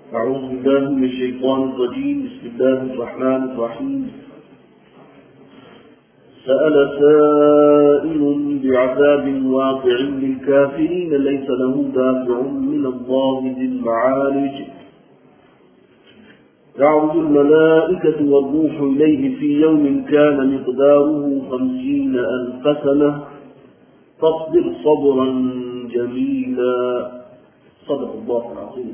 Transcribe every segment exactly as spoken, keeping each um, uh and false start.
أعوذ بالله من الشيطان الرجيم. بسم الله الرحمن الرحيم. سأل سائل بعذاب واقع للكافرين ليس له دافع من الله ذي المعارج يعرج الملائكة والروح إليه في يوم كان مقداره خمسين ألف سنة فاصبر صبرا جميلا. صدق الله العظيم.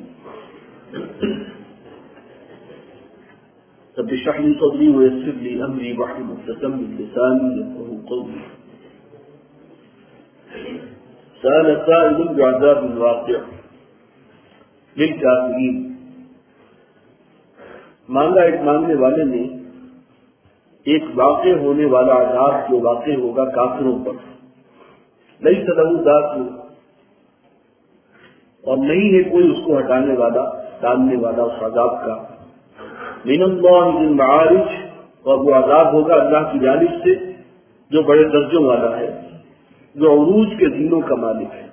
رب اشرح لي صدري ويسر لي امري واحلل عقدة من لساني يفقهوا قولي. سأل سائل بعذاب واقع للكافرين. مانگا ایک مانگنے والے نے ایک واقع ہونے والا عذاب جو واقع ہوگا کافروں پر. لیس لہ دافع، اور نہیں ہے کوئی اس کو ہٹانے والا ٹالنے والا اس عذاب کا. من اللہ ذی المعارج، اور وہ عذاب ہوگا اللہ کی جانب سے جو بڑے درجوں والا ہے، جو عروج کے دینوں کا مالک ہے.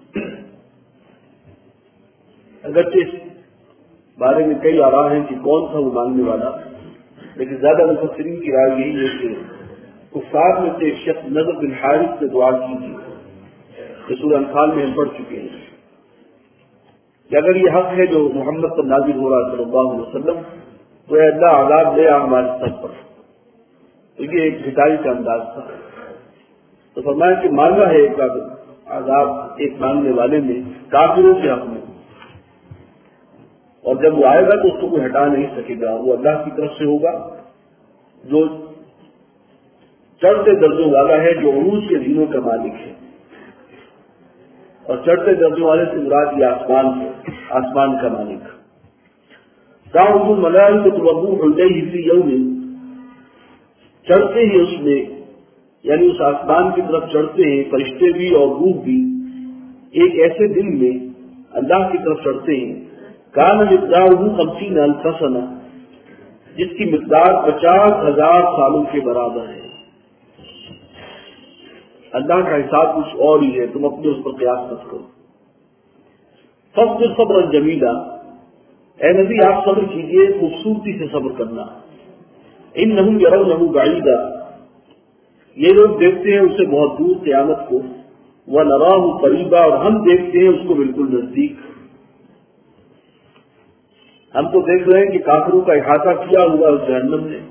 اگرچہ اس بارے میں کئی آراء ہیں کہ کون تھا وہ مانگنے والا، لیکن زیادہ مفسرین کی رائے یہی ہے کہ کفار میں سے ایک شخص نضر بن حارث سے دعا کی تھی کہ سورہ انفال میں ہم پڑھ چکے ہیں کہ اگر یہ حق ہے جو محمد پر نازل ہو رہا صلی اللہ علیہ وسلم تو اے اللہ عذاب لے آ ہمارے سر پر. تو یہ ایک ہدایت کا انداز تھا. تو فرمایا کہ مانگا ہے ایک عذاب ایک مانگنے والے نے کافروں کے حق میں، اور جب وہ آئے گا تو اس کو کوئی ہٹا نہیں سکے گا. وہ اللہ کی طرف سے ہوگا جو چڑھتے درجوں والا ہے، جو عروج کے دینوں کا مالک ہے. اور چڑھتے درجوں والے سے مراد یہ آسمان ہے، آسمان کا مالک. تعرج الملائکۃ والروح الیہ فی یوم، چڑھتے ہی اس میں یعنی اس آسمان کی طرف چڑھتے ہیں فرشتے بھی اور روح بھی ایک ایسے دن میں اللہ کی طرف چڑھتے ہیں کان مقدارہ خمسین الف سنہ، جس کی مقدار پچاس ہزار سالوں کے برابر ہے. اللہ کا حساب کچھ اور ہی ہے، تم اپنے اس پر قیاس مت کرو. فاصبر صبرا جمیلا، اے نبی آپ صبر کیجیے، خوبصورتی سے صبر کرنا. انہم یرونہ بعیدا، یہ لوگ دیکھتے ہیں اسے بہت دور قیامت کو. ونراہ قریبا، اور ہم دیکھتے ہیں اس کو بالکل نزدیک. ہم تو دیکھ رہے ہیں کہ کافروں کا احاطہ کیا ہوا اس جہنم نے،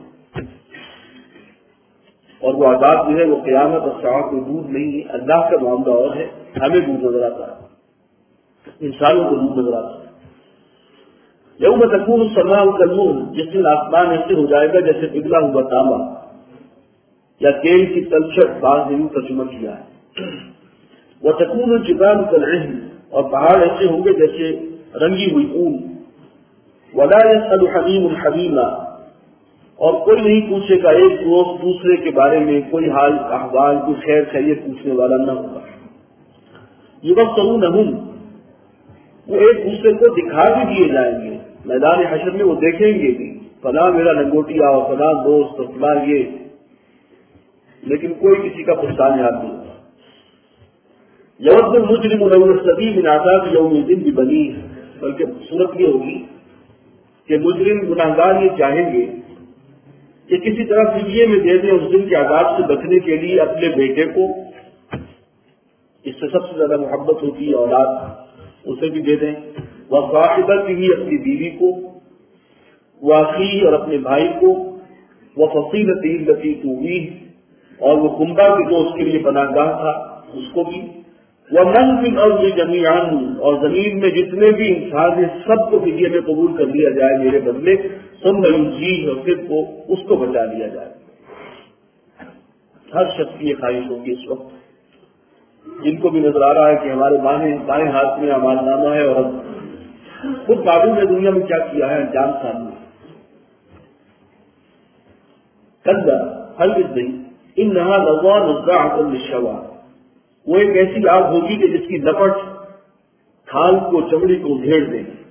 اور وہ عذاب جو ہے وہ قیامت اور ساعت میں دور نہیں ہے. اللہ کا معاملہ اور ہے، ہمیں دور نظر آتا ہے، انسانوں کو دور نظر آتا ہے. یوم تکون السماء کالمہل، جس دن آسمان ایسے ہو جائے گا جیسے پگھلا ہوا تانبا یا تیل کی تلچھٹ بعض دنوں ترجمہ کیا ہے. وتکون الجبال کالعہن، اور پہاڑ ایسے ہوں گے جیسے رنگی ہوئی اون. ولا يسأل حمیم حمیما، اور کوئی نہیں پوچھے گا ایک دوست دوسرے کے بارے میں، کوئی حال احوال کوئی خیر خیریت پوچھنے والا نہ ہوگا. یبصرونہم، وہ ایک دوسرے کو دکھا بھی دیے جائیں گے میدان حشر میں. وہ دیکھیں گے بھی فلاں میرا لنگوٹیا اور فلاں دوست اور فلاں یہ، لیکن کوئی کسی کا پہچان یاد نہیں ہوگا. یود المجرم لو یفتدی من عذاب یومئذ ببنیہ، بلکہ صورت یہ ہوگی کہ مجرم گناہگار یہ چاہیں گے کہ کسی طرح فدیے میں دے دیں اس دن کے عذاب سے بچنے کے لیے اپنے بیٹے کو. اس سے سب سے زیادہ محبت ہوتی ہے اولاد، اسے بھی دے دیں. وہ صاحبت بھی اپنی بیوی کو، وہ اخی اور اپنے بھائی کو، وہ فصیلت التی تؤویہ، اور وہ کنبہ بھی جو اس کے لیے پناہ گاہ تھا اس کو بھی. ومن فی الارض جمیعا، اور زمین میں جتنے بھی انسان ہیں سب کو فدیے میں قبول کر لیا جائے میرے بدلے. ثم ینجیہ، اور پھر کو اس کو بچا لیا جائے. ہر شخص کی یہ خواہش ہوگی اس وقت، جن کو بھی نظر آ رہا ہے کہ ہمارے بائیں بائیں ہاتھ میں اعمال نامہ ہے اور خود معلوم ہے دنیا میں کیا کیا ہے، انجام سامنے. کلا ہرگز نہیں، انہا لظی نزاعۃ للشویٰ، وہ ایک ایسی آگ ہوگی کہ جس کی لپٹ کھال کو چمڑی کو ادھیڑ دے گی.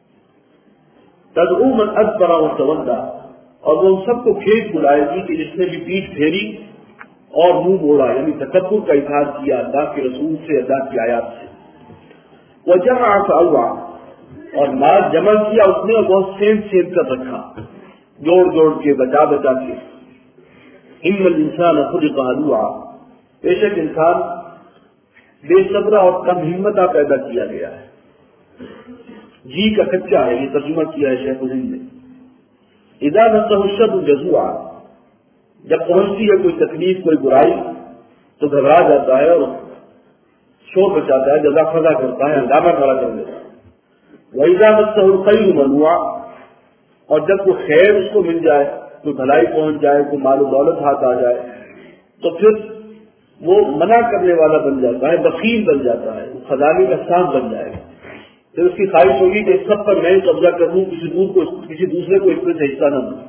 تدعو من ادبر وتولی، اور وہ ان سب کو کھیت بلائے گی کہ جس نے بھی پیٹھ پھیری اور منہ موڑا، یعنی تکبر کا اظہار کیا اللہ کے رسول سے، اللہ کی آیات سے. وجمع فأوعى، اور مال جمع کیا اس نے اور بہت سینٹ سینٹ کر رکھا، جوڑ جوڑ کے بچا بچا کے. ان الانسان خلق ہلوعا، بے شک انسان بے صبرا اور کم ہمتا پیدا کیا گیا ہے، جی کا کچا ہے. یہ ترجمہ کیا ہے شیخ الہند نے. اذا مسہ الشر جزوعا، جب پہنچتی ہے کوئی تکلیف کوئی برائی تو گھبرا جاتا ہے اور شور بچاتا ہے، جزا فضا کرتا ہے، ہنگامہ کھڑا کر دیتا ہے. وَإِذَا مَسَّهُ الْخَيْرُ مَنُوعًا، اور جب کوئی خیر اس کو مل جائے، کوئی بھلائی پہنچ جائے، کوئی مال و دولت ہاتھ آ جائے تو پھر وہ منع کرنے والا بن جاتا ہے، بخیل بن جاتا ہے، خزانے کا سانپ بن جائے گا. پھر اس کی خواہش ہوگی کہ اس سب پر میں قبضہ کر لوں، کسی دور کو کسی دوسرے کو اس میں سے حصہ نہ دوں.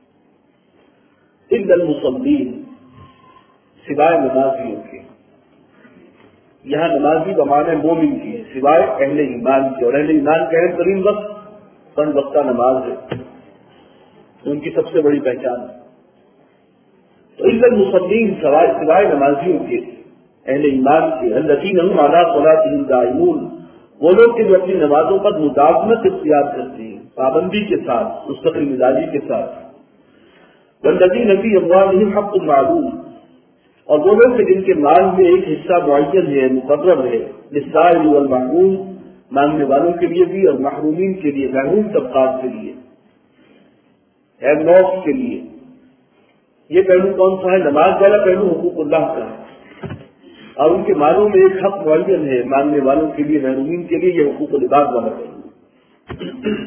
الا المصلین، سوائے نمازیوں کے. یہاں نمازی بمانے مومن کی، سوائے اہل ایمان کے، اور اہل ایمان کا اہم ترین وقت پنج وقتہ نماز ہے، ان کی سب سے بڑی پہچان ہے. تو الا المصلین، سوائے سوائے نمازیوں کے، اہل ایمان کے. الذین هم علی صلاتهم دائمون، وہ لوگ کہ جو اپنی نمازوں پر مداومت اختیار کرتے ہیں، پابندی کے ساتھ، مستقل مزاجی کے ساتھ. والذین فی اموالہم حق معلوم، اور وہ لوگ جن کے مال میں ایک حصہ معین ہے، مقرر ہے، للسائل والمحروم، مانگنے والوں کے لیے بھی اور محرومین کے لیے، محروم طبقات کے لیے، ہیو نوٹس کے لیے. یہ پہلو کون سا ہے؟ نماز والا پہلو حقوق اللہ کا ہے، اور ان کے مالوں میں ایک حق معین ہے مانگنے والوں کے لیے، محرومین کے لیے، یہ حقوق العباد والا پہلو.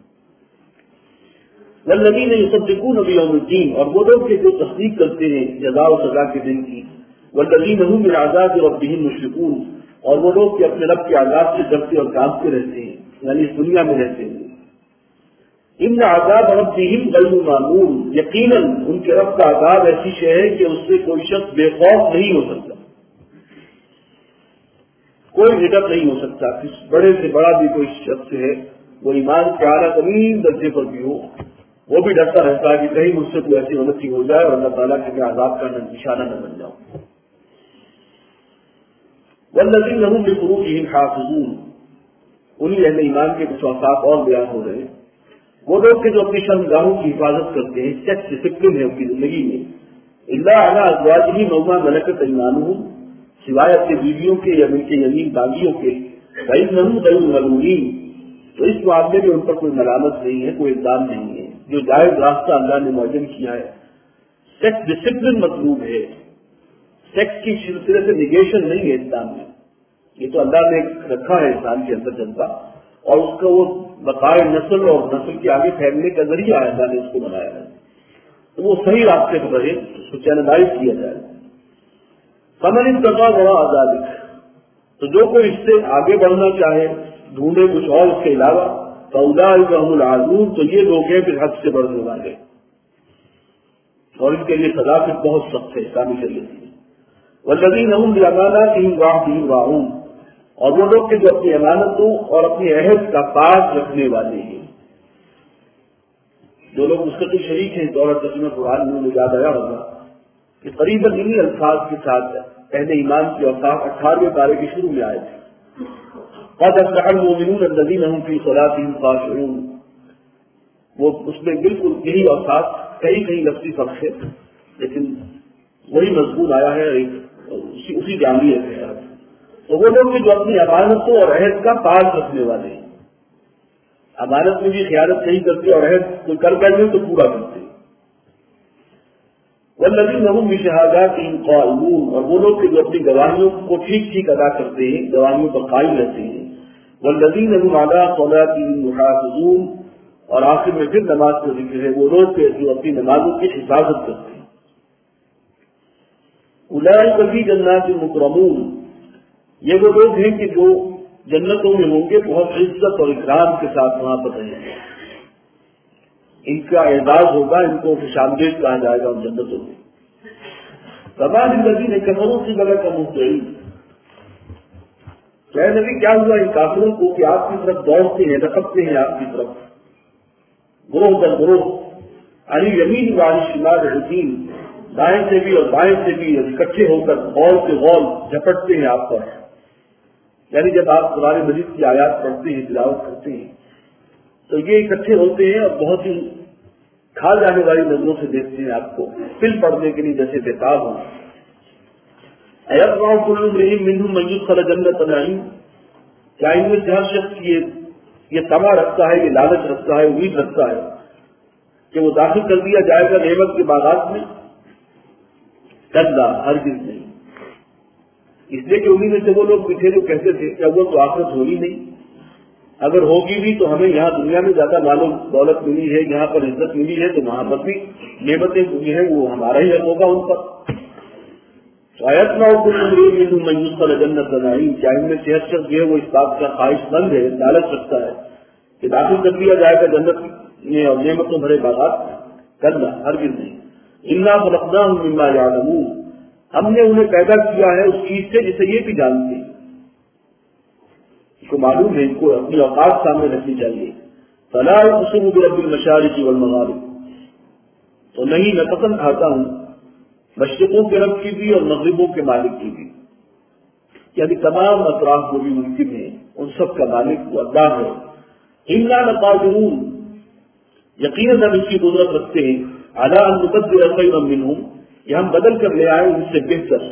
والذین یصدقون بیوم الدین، اور وہ لوگ جو تصدیق کرتے ہیں جزا و سزا کے دن کی. والذین هم من عذاب ربهم مشفقون، اور وہ لوگ کہ اپنے رب کے عذاب سے ڈرتے اور کانپتے رہتے ہیں، یعنی اس دنیا میں رہتے ہیں. ان عذاب ربهم غیر معمول، یقیناً ان کے رب کا عذاب ایسی شے ہے کہ اس سے کوئی شخص بے خوف نہیں ہو سکتا، کوئی ہدف نہیں ہو سکتا. کس بڑے سے بڑا بھی کوئی شخص ہے، وہ ایمان کے اعلیٰ ترین درجے پر بھی ہو، وہ بھی ڈرتا رہتا ہے کہ کہیں مجھ سے کوئی ایسی غلطی ہو جائے اور اللہ تعالیٰ کے میں عذاب کا نشانہ نہ بن جاؤں. والذین هم لفروجهم حافظون، انہی اہل ایمان کے کچھ اوصاف اور بیان ہو رہے ہیں. وہ لوگ کہ جو اپنی شرمگاہوں کی حفاظت کرتے ہیں، سیکس ڈسپلن ہے ان کی زندگی میں. الا علی ازواجہم وما ملکت ایمانہم، سوائے اپنی بیویوں کے یا ان کے یمین باغیوں کے. فإنہم غیر ملومین، تو اس معاملے میں ان پر کوئی ملامت نہیں ہے، کوئی الزام نہیں ہے. جو جائز راستہ اللہ نے معین کیا ہے، سیکس ڈسپلن مطلوب ہے، سیکس کی سلسلے سے نگیشن نہیں ہے اسلام میں. یہ تو اللہ نے رکھا ہے انسان کے اندر جذبہ، اور اس کا وہ بقائے نسل اور نسل کے آگے پھیلنے کا ذریعہ ہے، اللہ نے اس کو بنایا ہے. تو وہ صحیح راستے پر رہے، اس کو چینلائز کیا جائے. فمن ابتغى وراء ذلك، تو جو کوئی اس سے آگے بڑھنا چاہے، ڈھونڈے کچھ اور اس کے علاوہ، فأولئک هم العادون، تو یہ لوگ ہیں پھر حد سے بڑھنے والے، اور ان کے لیے سزا پھر بہت سخت ہے اسلامی شریعت میں. والذین هم بأماناتهم وعهدهم راعون، اور وہ لوگ کہ جو اپنی امانتوں اور اپنی عہد کا پاس رکھنے والے ہیں. جو لوگ مستقل شریک ہیں، دورہ ترجمہ قرآن میں مجھے یاد آیا ہوگا کہ قریباً انہی الفاظ کے ساتھ اہل ایمان کے اوصاف اٹھارہویں پارے کے شروع میں آئے تھے. قد افلح المؤمنون الذین هم فی صلاتهم خاشعون، وہ اس میں بالکل یہی اوصاف، کئی کئی لفظی فرق ہے لیکن وہی مضمون آیا ہے، اسی اسی جامعیت ہے. تو وہ لوگ جو اپنی امانتوں اور عہد کا پاس رکھنے والے ہیں، امانت میں بھی خیانت نہیں کرتے اور عہد کوئی کر بیٹھے تو پورا کرتے. والذین هم بشہاداتہم قائمون، اور وہ لوگ جو اپنی گواہیوں کو ٹھیک ٹھیک ادا کرتے ہیں، گواہیوں پر قائم رہتے ہیں. والذین هم علی صلاتہم یحافظون، اور آخر میں پھر نماز کا ذکر ہے، وہ لوگ جو اپنی نمازوں کی حفاظت کرتے ہیں. اولئک فی جنات مکرمون، یہ وہ لوگ ہیں کہ جو جنتوں میں ہوں گے، بہت عزت اور اکرام کے ساتھ وہاں پر رہیں گے. ان کا اعزاز ہوگا، ان کو خوشامدید کہا جائے گا ان جنتوں میں. فما للذین کفروا قبلک مہطعین، کہ نبی کیا ہوا ان کافروں کو کہ آپ کی طرف دوڑتے ہیں، لپکتے ہیں آپ کی طرف گروہ در گروہ. عن الیمین وعن الشمال عزین، دائیں سے بھی اور بائیں سے بھی اکٹھے ہو کر غول کے غول جھپٹتے ہیں آپ پر. یعنی جب آپ قرآن مجید کی آیات پڑھتے ہیں، تلاوت کرتے ہیں تو یہ اکٹھے ہوتے ہیں اور بہت ہی کھا جانے والی نظروں سے دیکھتے ہیں آپ کو، پل پڑنے کے لیے جیسے بےتاب ہوں۔ ایتبع کل امرئ منہم من یدخل جنۃ نعیم، کیا ان میں سے ہر شخص یہ یہ طمع رکھتا ہے، یہ لالچ رکھتا ہے، امید رکھتا ہے کہ وہ داخل کر دیا جائے گا نعمت کے باغات میں؟ کلا، ہرگز نہیں۔ اس لیے کہ انہیں میں سے وہ لوگ بھی تھے جو کہتے تھے کہ وہ تو آخرت ہوگی نہیں، اگر ہوگی بھی تو ہمیں یہاں دنیا میں زیادہ مال و دولت ملی ہے، یہاں پر عزت ملی ہے، تو وہاں پر بھی نعمتیں ہوئی ہیں، وہ ہمارا ہی حق ہوگا ان پر۔ ایتبع کل امرئ منہم من یدخل جنۃ نعیم، کیا ان میں سے ہر شخص جو ہے وہ اس بات کا خواہش مند ہے، لالچ رکھتا ہے کہ داخل کر دیا جائے گا جنت میں اور نعمتوں بھرے باغات میں؟ کلا، ہرگز نہیں۔ انا خلقناہم مما یعلمون، ہم نے انہیں پیدا کیا ہے اس چیز سے جسے یہ بھی جانتے ہیں، اس کو معلوم ہے، ان کو اپنی اوقات سامنے رکھنی چاہیے۔ فلا اقسم برب المشارق والمغارب، تو نہیں میں قسم کھاتا ہوں مشرقوں کے رب کی بھی اور مغربوں کے مالک کی بھی، یعنی تمام اطراف جو بھی ممکن ہیں ان سب کا مالک وہ اللہ ہے۔ انا لقادرون، یقیناً ہم اس کی قدرت رکھتے ہیں، علی ان نبدل خیرا منہم، یہ ہم بدل کر لے آئے ان سے بہتر،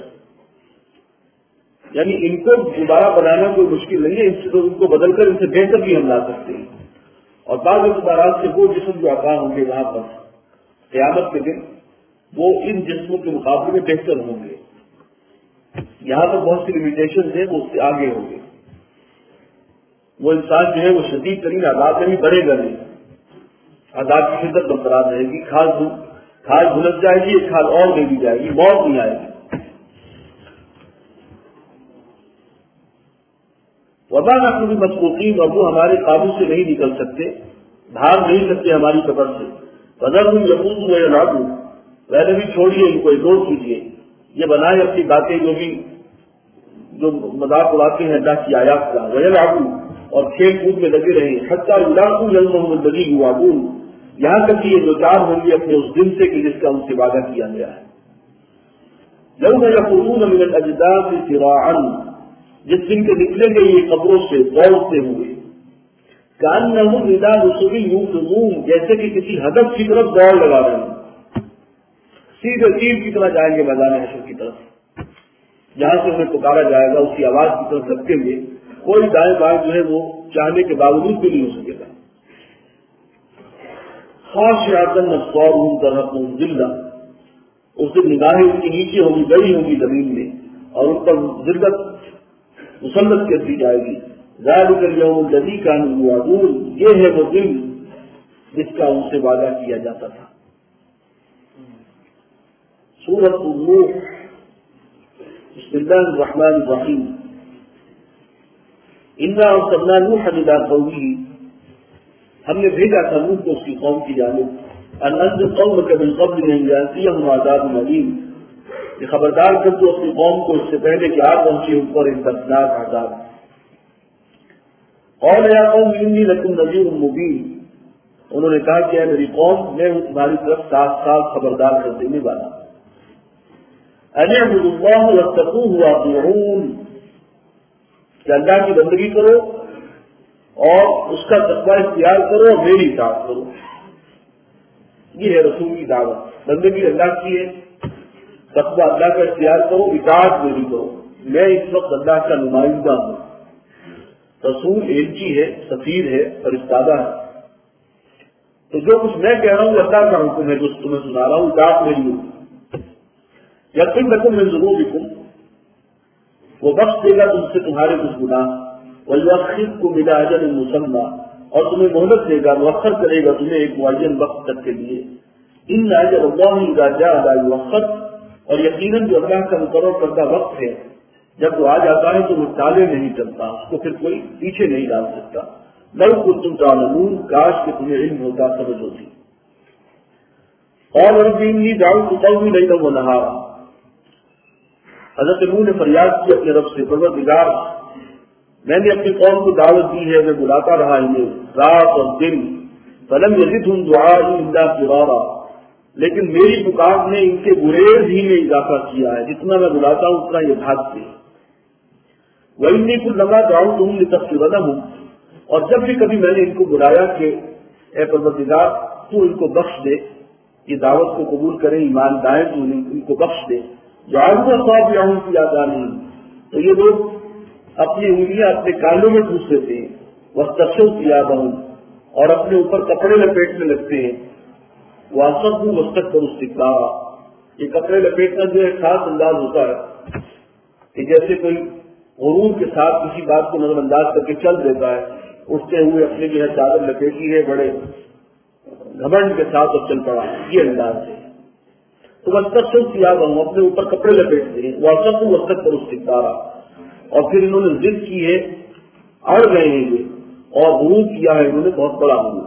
یعنی ان کو دوبارہ بنانا کوئی مشکل نہیں ہے، ان سے تو ان کو بدل کر ان سے بہتر بھی ہم لا سکتے ہیں۔ اور بعض اعتبارات سے وہ جسم جو عطا ہوں گے وہاں پر قیامت کے دن، وہ ان جسموں کے مقابلے میں بہتر ہوں گے۔ یہاں پر بہت سی لمیٹیشن ہیں، وہ اس سے آگے ہوں گے۔ وہ انسان جو ہے وہ شدید ترین عذاب میں بھی بڑھے گا نہیں، عذاب کی شدت برقرار رہے گی، کھال کھال بھلک جائے گی، کھال اور دے دی جائے گی، موت نہیں آئے گی۔ وما نحن بمسبوقین، اور وہ ہمارے قابو سے نہیں نکل سکتے، بھاگ نہیں سکتے ہماری قدر سے۔ فذرہم یخوضوا ویلعبوا، پہلے بھی چھوڑیے ان کو، اگنور کیجیے، یہ بنائے اپنی باتیں جو بھی جو مذاق اڑاتے ہیں اللہ کی آیات کا، ویلعبوا، اور کھیل کود میں لگے رہے، حتی یلاقوا یومہم الذی یوعدون، یہاں تک کہ یہ دو چار ہوں گے اپنے اس دن سے کہ جس کا ان سے وعدہ کیا گیا ہے۔ یوم یخرجون من الاجداث سراعا، جس دن کے نکلیں گے یہ قبروں سے دوڑتے ہوئے، کأنہم الی نصب یوفضون، جیسے کہ کسی ہدف کی طرف دوڑ لگا رہے ہیں، سیدھے تیر کی طرح جائیں گے میدان حشر کی طرف، جہاں سے انہیں پکارا جائے گا اس کی آواز کی طرف لپکیں گے، کوئی دائیں بائیں جو ہے وہ چاہنے کے باوجود بھی نہیں ہو سکے گا۔ خاشعۃ ابصارہم ترہقہم ذلہ، اس دن نگاہیں ان کی نیچے ہوگی، گڑی ہوگی زمین میں، اور ان پر ذلت مسلط کر دی جائے گی۔ ذالک الیوم الذی کانوا یوعدون، یہ ہے وہ دن جس کا ان سے وعدہ کیا جاتا تھا۔ سورۃ النوح، بسم اللہ الرحمن الرحیم۔ انا ارسلنا نوحا الی قومہ، ہم نے بھیجا تھا نوح کو اس کی قوم کی جانب، ان انذر قومک من قبل ان یاتیہم عذاب علیم، کہ خبردار کر دو اپنی قوم کو اس سے پہلے کہ آ پہنچے ان پر ایک دردناک عذاب۔ قال یا قوم انی لکم نذیر مبین، انہوں نے کہا کہ اے میری قوم میں ہوں تمہاری طرف صاف صاف خبردار کر دینے والا۔ ان اعبدوا اللہ واتقوہ واطیعون، کہ اللہ کی بندگی کرو اور اس کا تقوی اختیار کرو اور میری اطاعت کرو۔ یہ ہے رسول کی دعوت، بندگی اللہ کی ہے، تقوی اللہ کا اختیار کرو، اطاعت میری کرو۔ میں اس وقت اللہ کا نمائندہ ہوں، رسول ایلچی ہے، سفیر ہے، فرستادہ ہے، تو جو کچھ میں کہہ رہا ہوں اللہ کا حکم ہے، جو تمہیں سنا رہا ہوں اطاعت میری ہوں۔ یقین لکم من ذنوبکم، وہ بخش دے گا تم سے تمہارے کچھ گناہ، وَيُؤَخِّرْكُمْ إِلَىٰ أَجَلٍ مُّسَمًّى، اور تمہیں مہلت دے گا، مؤخر کرے گا تمہیں ایک معین وقت تک کے لیے۔ إِنَّ أَجَلَ اللَّهِ إِذَا جَاءَ لَا يُؤَخَّرُ، اور یقیناً جو اللہ کا مقرر کردہ وقت ہے جب وہ آ جاتا ہے تو وہ ٹالے نہیں چلتا، اس کو پھر کوئی پیچھے نہیں ڈال سکتا۔ لَوْ كُنتُمْ تَعْلَمُونَ، کاش کہ تمہیں علم ہوتا، سمجھ ہوتی۔ قَالَ رَبِّ إِنِّي دَعَوْتُ قَوْمِي لَيْلًا وَنَهَارًا، حضرت نوح نے فریاد کی اپنے رب سے، پروردگار میں نے اپنی قوم کو دعوت دی ہے، میں بلاتا رہا انہیں رات اور دن، فلم یزدہم دعائی الا فرارا، لیکن میری پکار نے ان کے گریز ہی میں اضافہ کیا ہے، جتنا میں بلاتا ہوں اتنا یہ بھاگتے ہیں۔ وَإِنِّي كُلَّمَا دَعَوْتُهُمْ لِتَغْفِرَ لَهُمْ، اور جب بھی کبھی میں نے ان کو بلایا کہ اے پروردگار تو ان کو بخش دے، یہ دعوت کو قبول کریں، ایمان لائیں، تو ان کو بخش دے، جعلوا اصابعهم فی آذانہم، تو یہ لوگ اپنی انگلیاں اپنے کانوں میں ٹھوس دیتے ہیں، واستغشوا ثیابہم، اور اپنے اوپر کپڑے لپیٹنے لگتے ہیں، واصروا واستكبروا استکبارا، یہ کپڑے لپیٹنا جو ایک خاص انداز ہوتا ہے کہ جیسے کوئی غرور کے ساتھ کسی بات کو نظر انداز کر کے چل دیتا ہے، اٹھتے ہوئے اپنے جو ہے چادر لپیٹی ہے بڑے گھمنڈ کے ساتھ اور چل پڑا، یہ انداز ہے۔ تو واستغشوا ثیابہم، اپنے اوپر کپڑے لپیٹتے ہیں، واصروا واستكبروا استکبارا، اور پھر انہوں نے ضد کی ہے، اڑ گئے ہیں یہ، اور غرور کیا ہے انہوں نے بہت بڑا غرور۔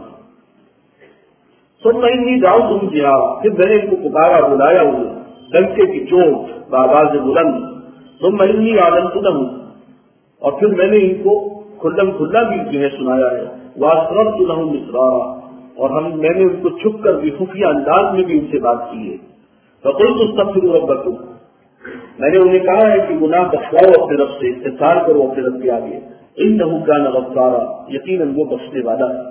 ثم انی دعوتہم جہارا، پھر میں نے ان کو پکارا، بلایا انہیں ڈنکے کی چوٹ بآواز بلند، ثم انی اعلنت لہم، اور پھر میں نے ان کو کھلم کھلا بھی جو ہے سنایا ہے، واسررت لہم اسرارا، اور ہم میں نے ان کو چھپ کر بھی خفیہ انداز میں بھی ان سے بات کی ہے۔ فقلت استغفروا ربکم، میں نے انہیں کہا ہے کہ گناہ بخشواؤ اپنے رب سے، استغفار کرو اپنے رب کے آگے، انہ کان غفارا، یقیناً وہ بخشنے والا ہے۔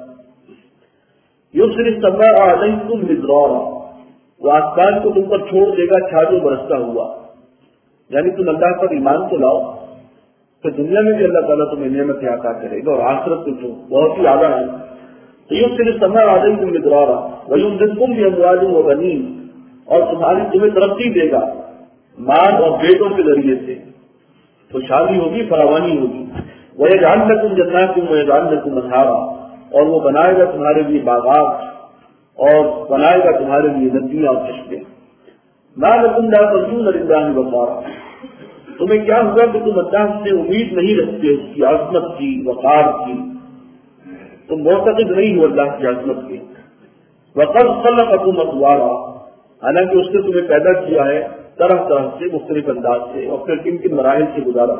یرسل السماء علیکم مدرارا، وہ آسمان کو تم پر چھوڑ دے گا چھاجو برستا ہوا، یعنی تم اللہ پر ایمان تو لاؤ، تو دنیا میں بھی اللہ تعالیٰ تمہیں نعمتیں عطا کرے گا، اور آخرت میں تو بہت ہی اعلیٰ ہے۔ تو یرسل السماء علیکم مدرارا ویمددکم باموال وبنین، اور تمہاری تمہیں ترقی دے گا مال اور بیٹوں کے ذریعے سے، خوشحالی ہوگی، فراوانی ہوگی۔ وَيَجْعَلْ لَكُمْ جَنَّاتٍ وَيَجْعَلْ لَكُمْ أَنْهَارًا، اور وہ بنائے گا تمہارے لیے باغات اور بنائے گا تمہارے لیے ندیاں اور چشمے۔ مَا لَكُمْ لَا تَرْجُونَ لِلَّهِ وَقَارًا، تمہیں کیا ہوا کہ تم اللہ سے امید نہیں رکھتے اس کی عظمت کی، وقار کی، تم معتقد نہیں ہو اللہ کی عظمت کی۔ وَقَدْ خَلَقَكُمْ أَطْوَارًا، حالانکہ اس نے تمہیں پیدا کیا ہے طرح طرح سے، مختلف انداز سے، اور پھر کن کن مراحل سے گزارا۔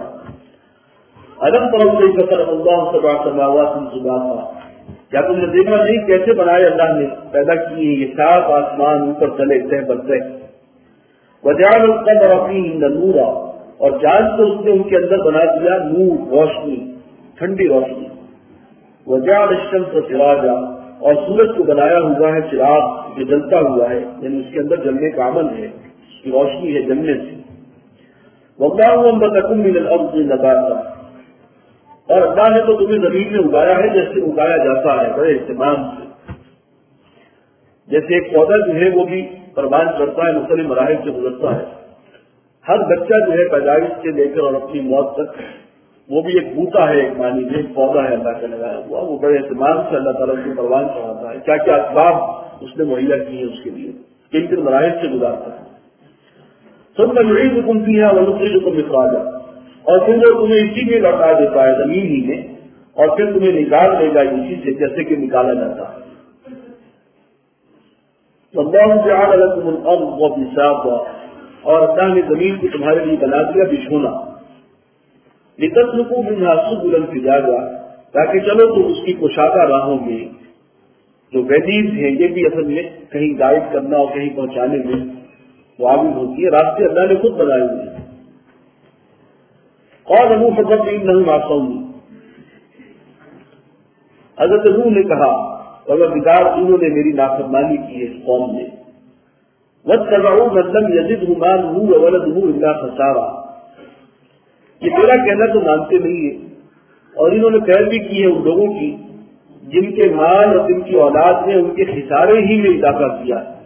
الم تروا کیف خلق اللہ سبع سماوات طباقا، کیا تم نے دیکھا نہیں کیسے بنائے اللہ نے، پیدا کیے یہ سات آسمان اوپر چلے تہ بر تہ۔ وجعل القمر فیہن نورا، اور چاند کو اس نے ان کے اندر بنا دیا نور، روشنی، ٹھنڈی روشنی۔ وجعل الشمس سراجا، اور سورج کو بنایا ہوا ہے چراغ جو جلتا ہوا ہے، یعنی اس کے اندر جلنے کا عمل ہے، اس کی روشنی ہے جلنے سے۔ واللہ انبتکم من الارض نباتا، اور اللہ نے تو تمہیں زمین میں اگایا ہے جیسے اگایا جاتا ہے، بڑے اہتمام سے، جیسے ایک پودا جو ہے وہ بھی پروان کرتا ہے، مختلف مراحل سے گزرتا ہے۔ ہر بچہ جو ہے پیدائش سے لے کر اور اپنی موت تک وہ بھی ایک بوٹا ہے، ایک معنی میں ایک پودا ہے اللہ کا لگایا ہوا، وہ بڑے اہتمام سے اللہ تعالیٰ کو پروان چڑھاتا ہے، کیا کیا اسباب اس نے مہیا کیے ہیں اس کے لیے، کن کن مراحل سے گزارتا ہے۔ ثم یعیدکم فیہا ونخرجکم اخراجا، اور پھر وہ تمہیں اسی میں لوٹا دیتا ہے، زمین ہی میں، اور پھر تمہیں نکال دے گا اسی سے جیسے کہ نکالا جاتا ہے۔ واللہ جعل لکم الارض بساطا، اور اللہ نے زمین کو تمہارے لیے بنا دیا بچھونا، لتسلکوا منہا سبلا فجاجا، تاکہ چلو تو اس کی کشادہ راہوں میں، جو ویلیز ہیں یہ بھی اصل میں کہیں گائیڈ کرنا اور کہیں پہنچانے میں معاون ہوتی ہے، راستے اللہ نے خود بنائے ہوئے ہیں۔ قال نوح رب انہم عصونی، حضرت نوح نے کہا پروردگار انہوں نے میری نافرمانی کی ہے اس قوم نے۔ واتبعوا من لم یزدہ مالہ وولدہ الا خسارا، یہ میرا کہنا تو مانتے نہیں ہے، اور انہوں نے پیروی کی ہے ان لوگوں کی جن کے مال اور جن کی اولاد نے ان کے خسارے ہی میں اضافہ کیا ہے،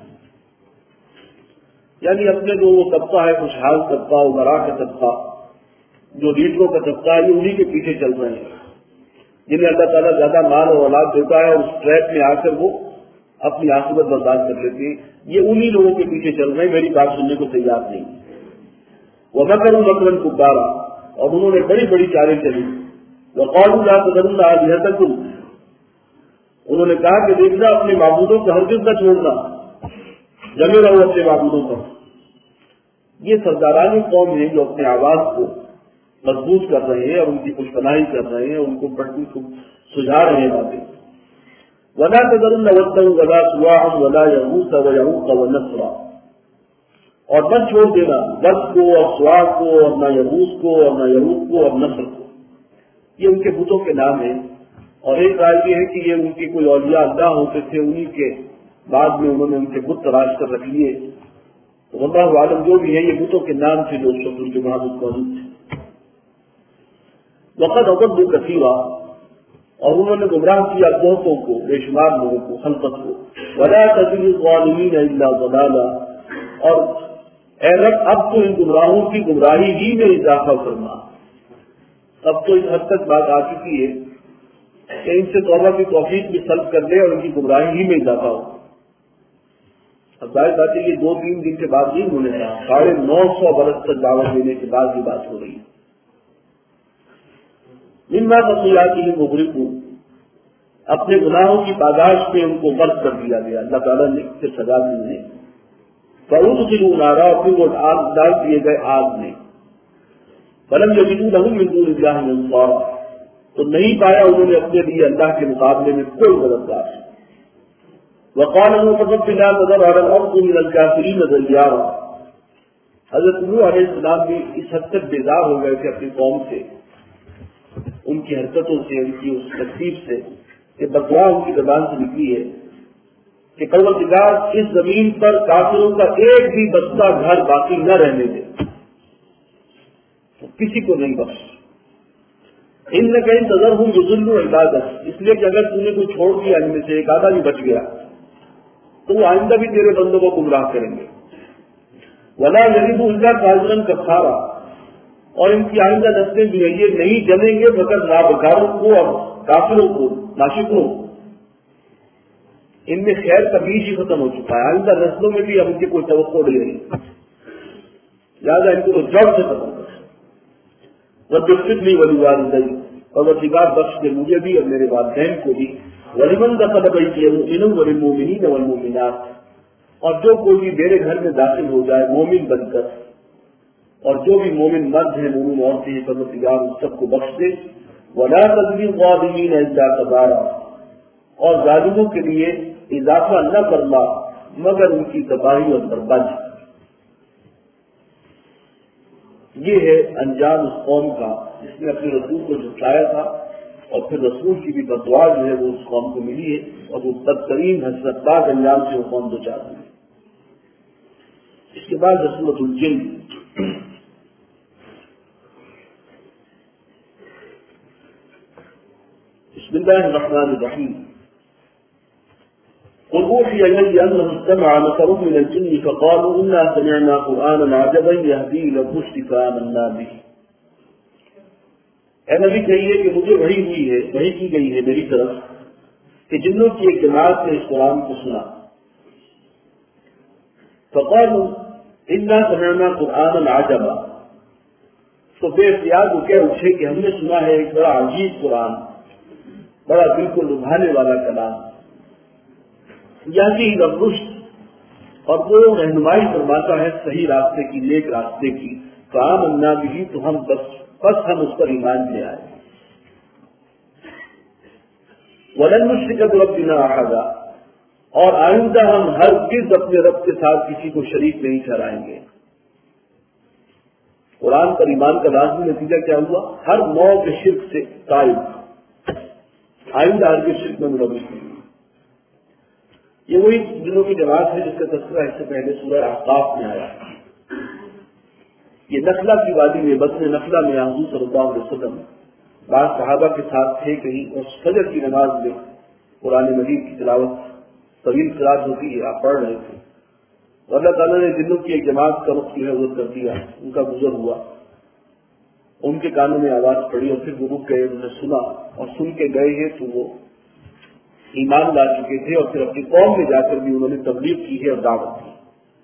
یعنی اپنے جو وہ طبقہ ہے خوشحال طبقہ، عمرا کا طبقہ، جو لیڈروں کا طبقہ ہے، یہ انہی کے پیچھے چل رہے ہیں، جنہیں اللہ تعالیٰ زیادہ مال اور اولاد دیتا ہے اور اس ٹریپ میں آ کر وہ اپنی عاقبت برباد کر لیتے ہیں، یہ انہی لوگوں کے پیچھے چل رہے ہیں، میری بات سننے کو تیار نہیں۔ وَمَكَرُوا مَكْرًا كُبَّارًا، اور انہوں نے بڑی بڑی چالیں چلی۔ وَقَالُوا لَا تَذَرُنَّ آلِهَتَكُمْ، انہوں نے کہا کہ دیکھنا اپنے معبودوں کو ہرگز نہ چھوڑنا، جمے رہو اپنے معبودوں پر۔ یہ سردارانی قوم ہے جو اپنے آواز کو مضبوط کر رہے ہیں اور ان کی خوش پناہی کر رہے ہیں، ان کو پڑھنے کو سجھا رہے ہیں باتیں۔ وَلَا تَذَرُنَّ وَدًّا وَلَا سُوَاعًا وَلَا يَغُوثَ وَيَعُوقَ وَنَسْرًا، اور مت چھوڑ دینا ود کو اور سوا کو اور نہ یغوث کو اور نہ یعوق کو اور نصر کو، یہ ان کے بتوں کے نام ہیں اور ایک رائے یہ ہے کہ یہ ان کے کوئی اولیاء اللہ ہوتے تھے، انہی کے بعد میں انہوں نے ان کے بت تلاش کر رکھ لیے. تو اللہ عالم جو بھی ہے یہ بتوں کے نام تھے جو اس وقت ان کے وہاں موجود تھے. وقت اضلوا کثیرا، اور انہوں نے گمراہ کیا بہتوں کو، بے شمار لوگوں کو، خلقت کو. ولا تزد الظالمین الا ضلالا، اور اے رب اب تو ان گمراہوں کی گمراہی ہی میں اضافہ کرنا. اب تو اس حد تک بات آ چکی ہے کہ ان سے توبہ کی توفیق بھی سلب کر لے اور ان کی گمراہی ہی میں اضافہ ہو. اب ظاہر بات ہے یہ دو تین دن کے بعد نہیں ہونے کا، ساڑھے نو سو برس تک دعوت دینے کے بعد یہ بات ہو رہی ہے. مما خطیئاتہم مغرقون، اپنے گناہوں کی پاداش پہ ان کو غرق کر دیا گیا، اللہ تعالیٰ نے پھر سزا دی انہیں. فَأُدْخِلُوا نَارًا، پھر وہ ڈال دیے گئے آگ میں. فَلَمْ يَجِدُوا لَهُم مِّن دُونِ اللَّهِ أَنصَارًا، تو نہیں پایا انہوں نے اپنے لیے اللہ کے مقابلے میں کوئی مددگار. وَقَالَ نُوحٌ رَبِّ لَا تَذَرْ عَلَى الْأَرْضِ مِنَ الْكَافِرِينَ دَيَّارًا، حضرت نوح علیہ السلام بھی اس حد تک بیزار ہو گئے تھے اپنی قوم سے، ان کی حرکتوں سے، ان کی اس تکلیف سے کہ بدعا ان کی زبان سے نکلی ہے کہ پروردگار اس زمین پر کافروں کا ایک بھی بستہ گھر باقی نہ رہنے دے، تو کسی کو نہیں بخش. ان میں کہیں نظر ہوں یضلوا عبادک، اس لیے کہ اگر تم نے کوئی چھوڑ دیا ان میں سے ایک آدھا بھی بچ گیا تو وہ آئندہ بھی تیرے بندوں کو گمراہ کریں گے. ولا یلدوا الا فاجرا کفارا، اور ان کی آئندہ نسلیں بھی ہیں یہ نہیں جمیں گے مگر نابکاروں کو اور کافروں کو، ناشکروں کو. ان میں خیر کا بیج ہی ختم ہو چکا ہے، آئندہ نسلوں میں بھی اب ان کی کوئی توقع نہیں رہی، لہٰذا ان کو تو جڑ سے ختم کر. رب اغفر لی ولوالدی، پروردگار بخش دے مجھے بھی اور میرے والدین کو بھی. ولمن دخل بیتی مؤمنا وللمؤمنین والمؤمنات، اور جو کوئی بھی میرے گھر میں داخل ہو جائے مومن بن کر، اور جو بھی مومن مرد ہیں مومن عورتیں ہیں، پروردگار ان سب کو بخش دے. ولا تزد الظالمین الا تبارا، اور ظالموں کے لیے اضافہ نہ کرنا مگر ان کی تباہی اور بربادی. یہ ہے انجام اس قوم کا جس نے اپنے رسول کو جھٹلایا تھا، اور پھر رسول کی بھی بدعا جو ہے وہ اس قوم کو ملی ہے، اور وہ بدترین حسرتناک انجام سے وہ قوم دو چار ہوئی. اس کے بعد سورۃ الجن. بسم اللہ الرحمن الرحیم. قل اوحي الي انه استمع نفر من الجن فقالوا انا سمعنا قرانا عجبا يهدي الى الرشد فآمنا به. اے نبی کہیے کہ مجھے وحی ہوئی ہے، وحی کی گئی ہے میری طرف کہ جنوں کی ایک جماعت نے اس قرآن کو سنا. فقالوا انا سمعنا قرانا عجبا، تو بے اختیار وہ کہہ اٹھے کہ ہم نے سنا ہے ایک بڑا عجیب قرآن، بڑا دل کو لبھانے والا کلام. یہدی الی الرشد، اور وہ رہنمائی فرماتا ہے صحیح راستے کی، نیک راستے کی. فآمنا به، تو ہم بس بس ہم اس پر ایمان لے آئے. ولن نشرک بربنا احدا، اور آئندہ ہم ہرگز اپنے رب کے ساتھ کسی کو شریک نہیں ٹھہرائیں گے. قرآن پر ایمان کا لازمی نتیجہ کیا ہوا؟ ہر نوع کے شرک سے تائب، آئندہ ہرگز شرک میں ملوث نہیں. یہ وہی دنوں کی جماعت ہے جس کا تذکرہ اس سے پہلے سورہ احقاف میں آیا. یہ نخلا کی وادی میں، بطن نخلا میں حضور صلی اللہ علیہ وسلم بعض صحابہ کے ساتھ تھے کہیں، اور فجر کی نماز میں قرآن مجید کی تلاوت طویل قرات ہوتی ہے، آپ پڑھ رہے تھے. اللہ تعالیٰ نے جنوں کی ایک جماعت کا رخ جو ہے وہ کر دیا، ان کا گزر ہوا، ان کے کانوں میں آواز پڑی اور پھر وہ رک گئے، انہوں نے سنا اور سن کے گئے ہیں تو وہ ایمان لا چکے تھے، اور پھر اپنی قوم میں جا کر بھی انہوں نے تبلیغ کی ہے اور دعوت دی.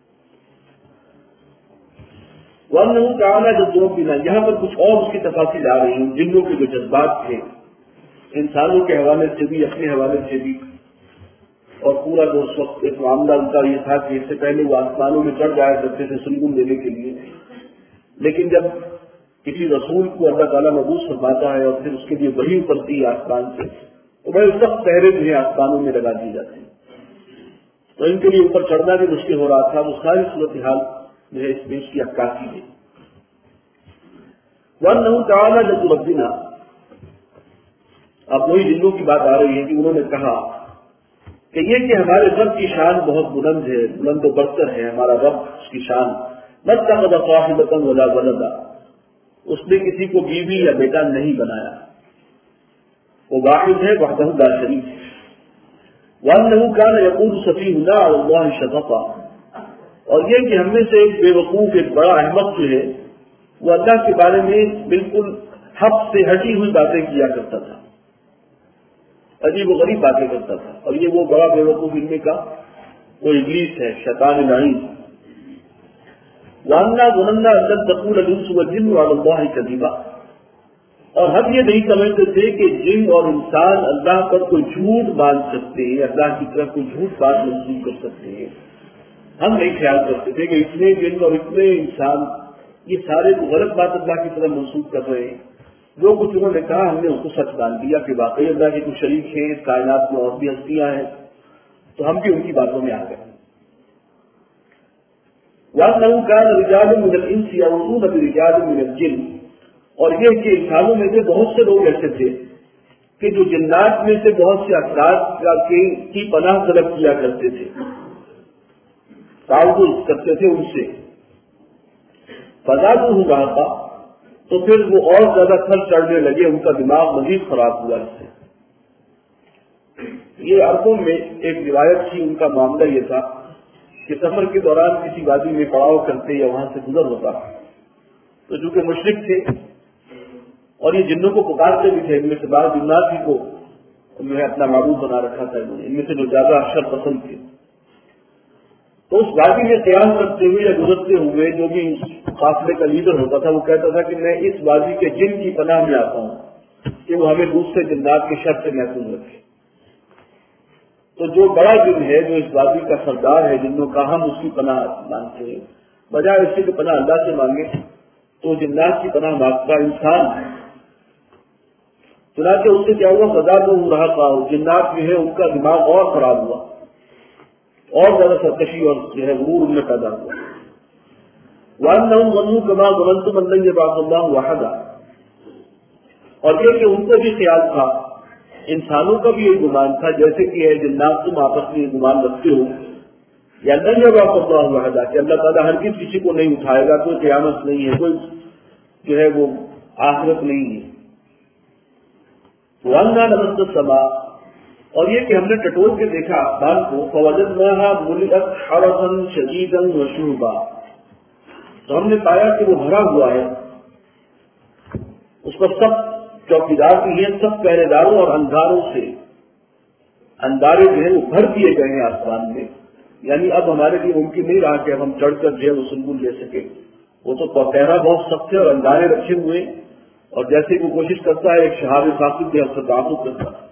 وَأَنَّهُ تَعَالَىٰ جَدُّ رَبِّنَا، یہاں پر کچھ اور اس کی تفاصیل آ رہی ہیں. جنوں کے جو جذبات تھے انسانوں کے حوالے سے بھی، اپنے حوالے سے بھی، اور پورا جو اس وقت ایک معاملہ ان کا یہ تھا کہ اس سے پہلے وہ آسمانوں میں چڑھ جایا کرتے تھے سنگم دینے کے لیے، لیکن جب کسی رسول کو اللہ تعالیٰ مبعوث فرماتا ہے اور پھر اس کے لیے وحی اترتی ہے آسمان سے، تو بڑے سخت پہرے جو ہے آسمانوں میں لگا دی جاتی ہیں، تو ان کے لیے اوپر چڑھنا بھی مشکل ہو رہا تھا. وہ ساری صورتحال جو ہے اس میں اس کی عکاسی ہے. وَأَنَّهُ تَعَالَىٰ جَدُّ رَبِّنَا، اب وہی جنوں کی بات آ رہی ہے کہ انہوں نے کہا کہ یہ کہ ہمارے رب کی شان بہت بلند ہے، بلند و برتر ہے ہمارا رب، اس کی شان مَتَّخَذَ صَاحِبَةً وَلَا وَلَدًا، اس نے کسی کو بیوی یا بیٹا نہیں بنایا، وہ واحد ہے وحدہ لا شریک ہے۔ وَأَنَّهُ كَانَ يَقُولُ سَفِيهُنَا عَلَى اللَّهِ شَطَطًا، اور یہ کہ ہم میں سے ایک بے وقوف ایک بڑا احمق جو ہے وہ اللہ کے بارے میں بالکل حق سے ہٹی ہوئی باتیں کیا کرتا تھا، عجیب و غریب باتیں کرتا تھا، اور یہ وہ بڑا بے وقوف ان میں کا وہ ابلیس ہے، شیطان لعین۔ وَأَنَّا ظَنَنَّا أَن لَّن تَقُولَ الْإِنسُ وَالْجِنُّ عَلَى اللَّهِ كَذِبًا، اور ہم یہ نہیں سمجھتے تھے کہ جن اور انسان اللہ پر کوئی جھوٹ باندھ سکتے ہیں، اللہ کی طرف کوئی جھوٹ بات منسوخ کر سکتے ہیں۔ ہم نہیں خیال کرتے تھے کہ اتنے جن اور اتنے انسان یہ سارے غلط بات اللہ کی طرف منسوخ کر رہے ہیں۔ جو کچھ انہوں نے کہا ہم نے اس کو سچ مان لیا کہ واقعی اللہ کے کچھ شریک ہیں، اس کائنات میں اور بھی ہستیاں ہیں، تو ہم بھی ان کی باتوں میں آ گئے۔ وَأَنَّهُ كَانَ رِجَالٌ مِّنَ الْإِنسِ يَعُوذُونَ بِرِجَالٍ مِّنَ الْجِنِّ، اور یہ کہ انسانوں میں سے بہت سے لوگ ایسے تھے کہ جو جنات میں سے بہت سے افراد کی پناہ طلب کیا کرتے تھے، تعوذ کرتے تھے ان سے۔ فزادوہ رہقا، تو پھر وہ اور زیادہ تھر چڑھنے لگے، ان کا دماغ مزید خراب ہوا اس سے۔ یہ عربوں میں ایک روایت تھی، ان کا معاملہ یہ تھا کہ سفر کے دوران کسی وادی میں پڑاؤ کرتے یا وہاں سے گزر ہوتا تو چونکہ مشرک تھے اور یہ جنوں کو پکارتے بھی تھے، ان میں سے بعض جنات ہی کو انہوں نے اپنا معبود بنا رکھا تھا، ان میں سے جو زیادہ اشر پسند تھے، تو اس وادی میں قیام کرتے ہوئے یا گزرتے ہوئے جو بھی قافلے کا لیڈر ہوتا تھا وہ کہتا تھا کہ میں اس وادی کے جن کی پناہ میں آتا ہوں کہ وہ ہمیں دوسرے جنات کے شر سے محفوظ رکھے۔ تو جو بڑا جن ہے، جو اس وادی کا سردار ہے جنوں کا، ہم اس کی پناہ مانگتے ہیں، بجائے اس کی پناہ اللہ سے مانگے تو جنات کی پناہ مانگتا انسان ہے۔ چنانچہ اس سے کیا ہوا، فضا تو رہا تھا، جنات جو ہے ان کا دماغ اور خراب ہوا، اور زیادہ سرکشی اور جو ہے غرور ان میں پیدا ہوا۔ وَأَنَّهُمْ ظَنُّوا كَمَا ظَنَنتُمْ أَن لَّن يَبْعَثَ اللَّهُ أَحَدًا، اور یہ کہ ان کو بھی خیال تھا، انسانوں کا بھی یہ گمان تھا جیسے کہ ہے جنات تم آپس میں یہ گمان رکھتے ہو یا لن يبعث اللَّهُ أَحَدًا، کہ اللہ تعالیٰ ہرگز کسی کو نہیں اٹھائے گا، کوئی قیامت نہیں ہے، کوئی جو ہے وہ آخرت نہیں ہے۔ وَأَنَّا لَمَسْنَا السَّمَاءَ، اور یہ کہ ہم نے ٹٹول کے دیکھا آسمان کو، فَوَجَدْنَاهَا مُلِئَتْ حَرَسًا شَدِيدًا وَشُهُبًا، تو ہم نے پایا کہ وہ بھرا ہوا ہے، اس پر سب چوکیدار بھی ہیں، سب پہرے داروں اور اندھاروں سے، اندارے جو ہیں وہ بھر دیے گئے ہیں آسمان میں، یعنی اب ہمارے لیے ممکن نہیں رہا کہ اب ہم چڑھ کر جو ہے وہ سنبل لے سکے، وہ تو پہرا بہت سخت ہے اور اندارے رکھے ہوئے، اور جیسے وہ کوشش کرتا ہے ایک شہاب فاقد کے افسر تعاقب کرتا ہے۔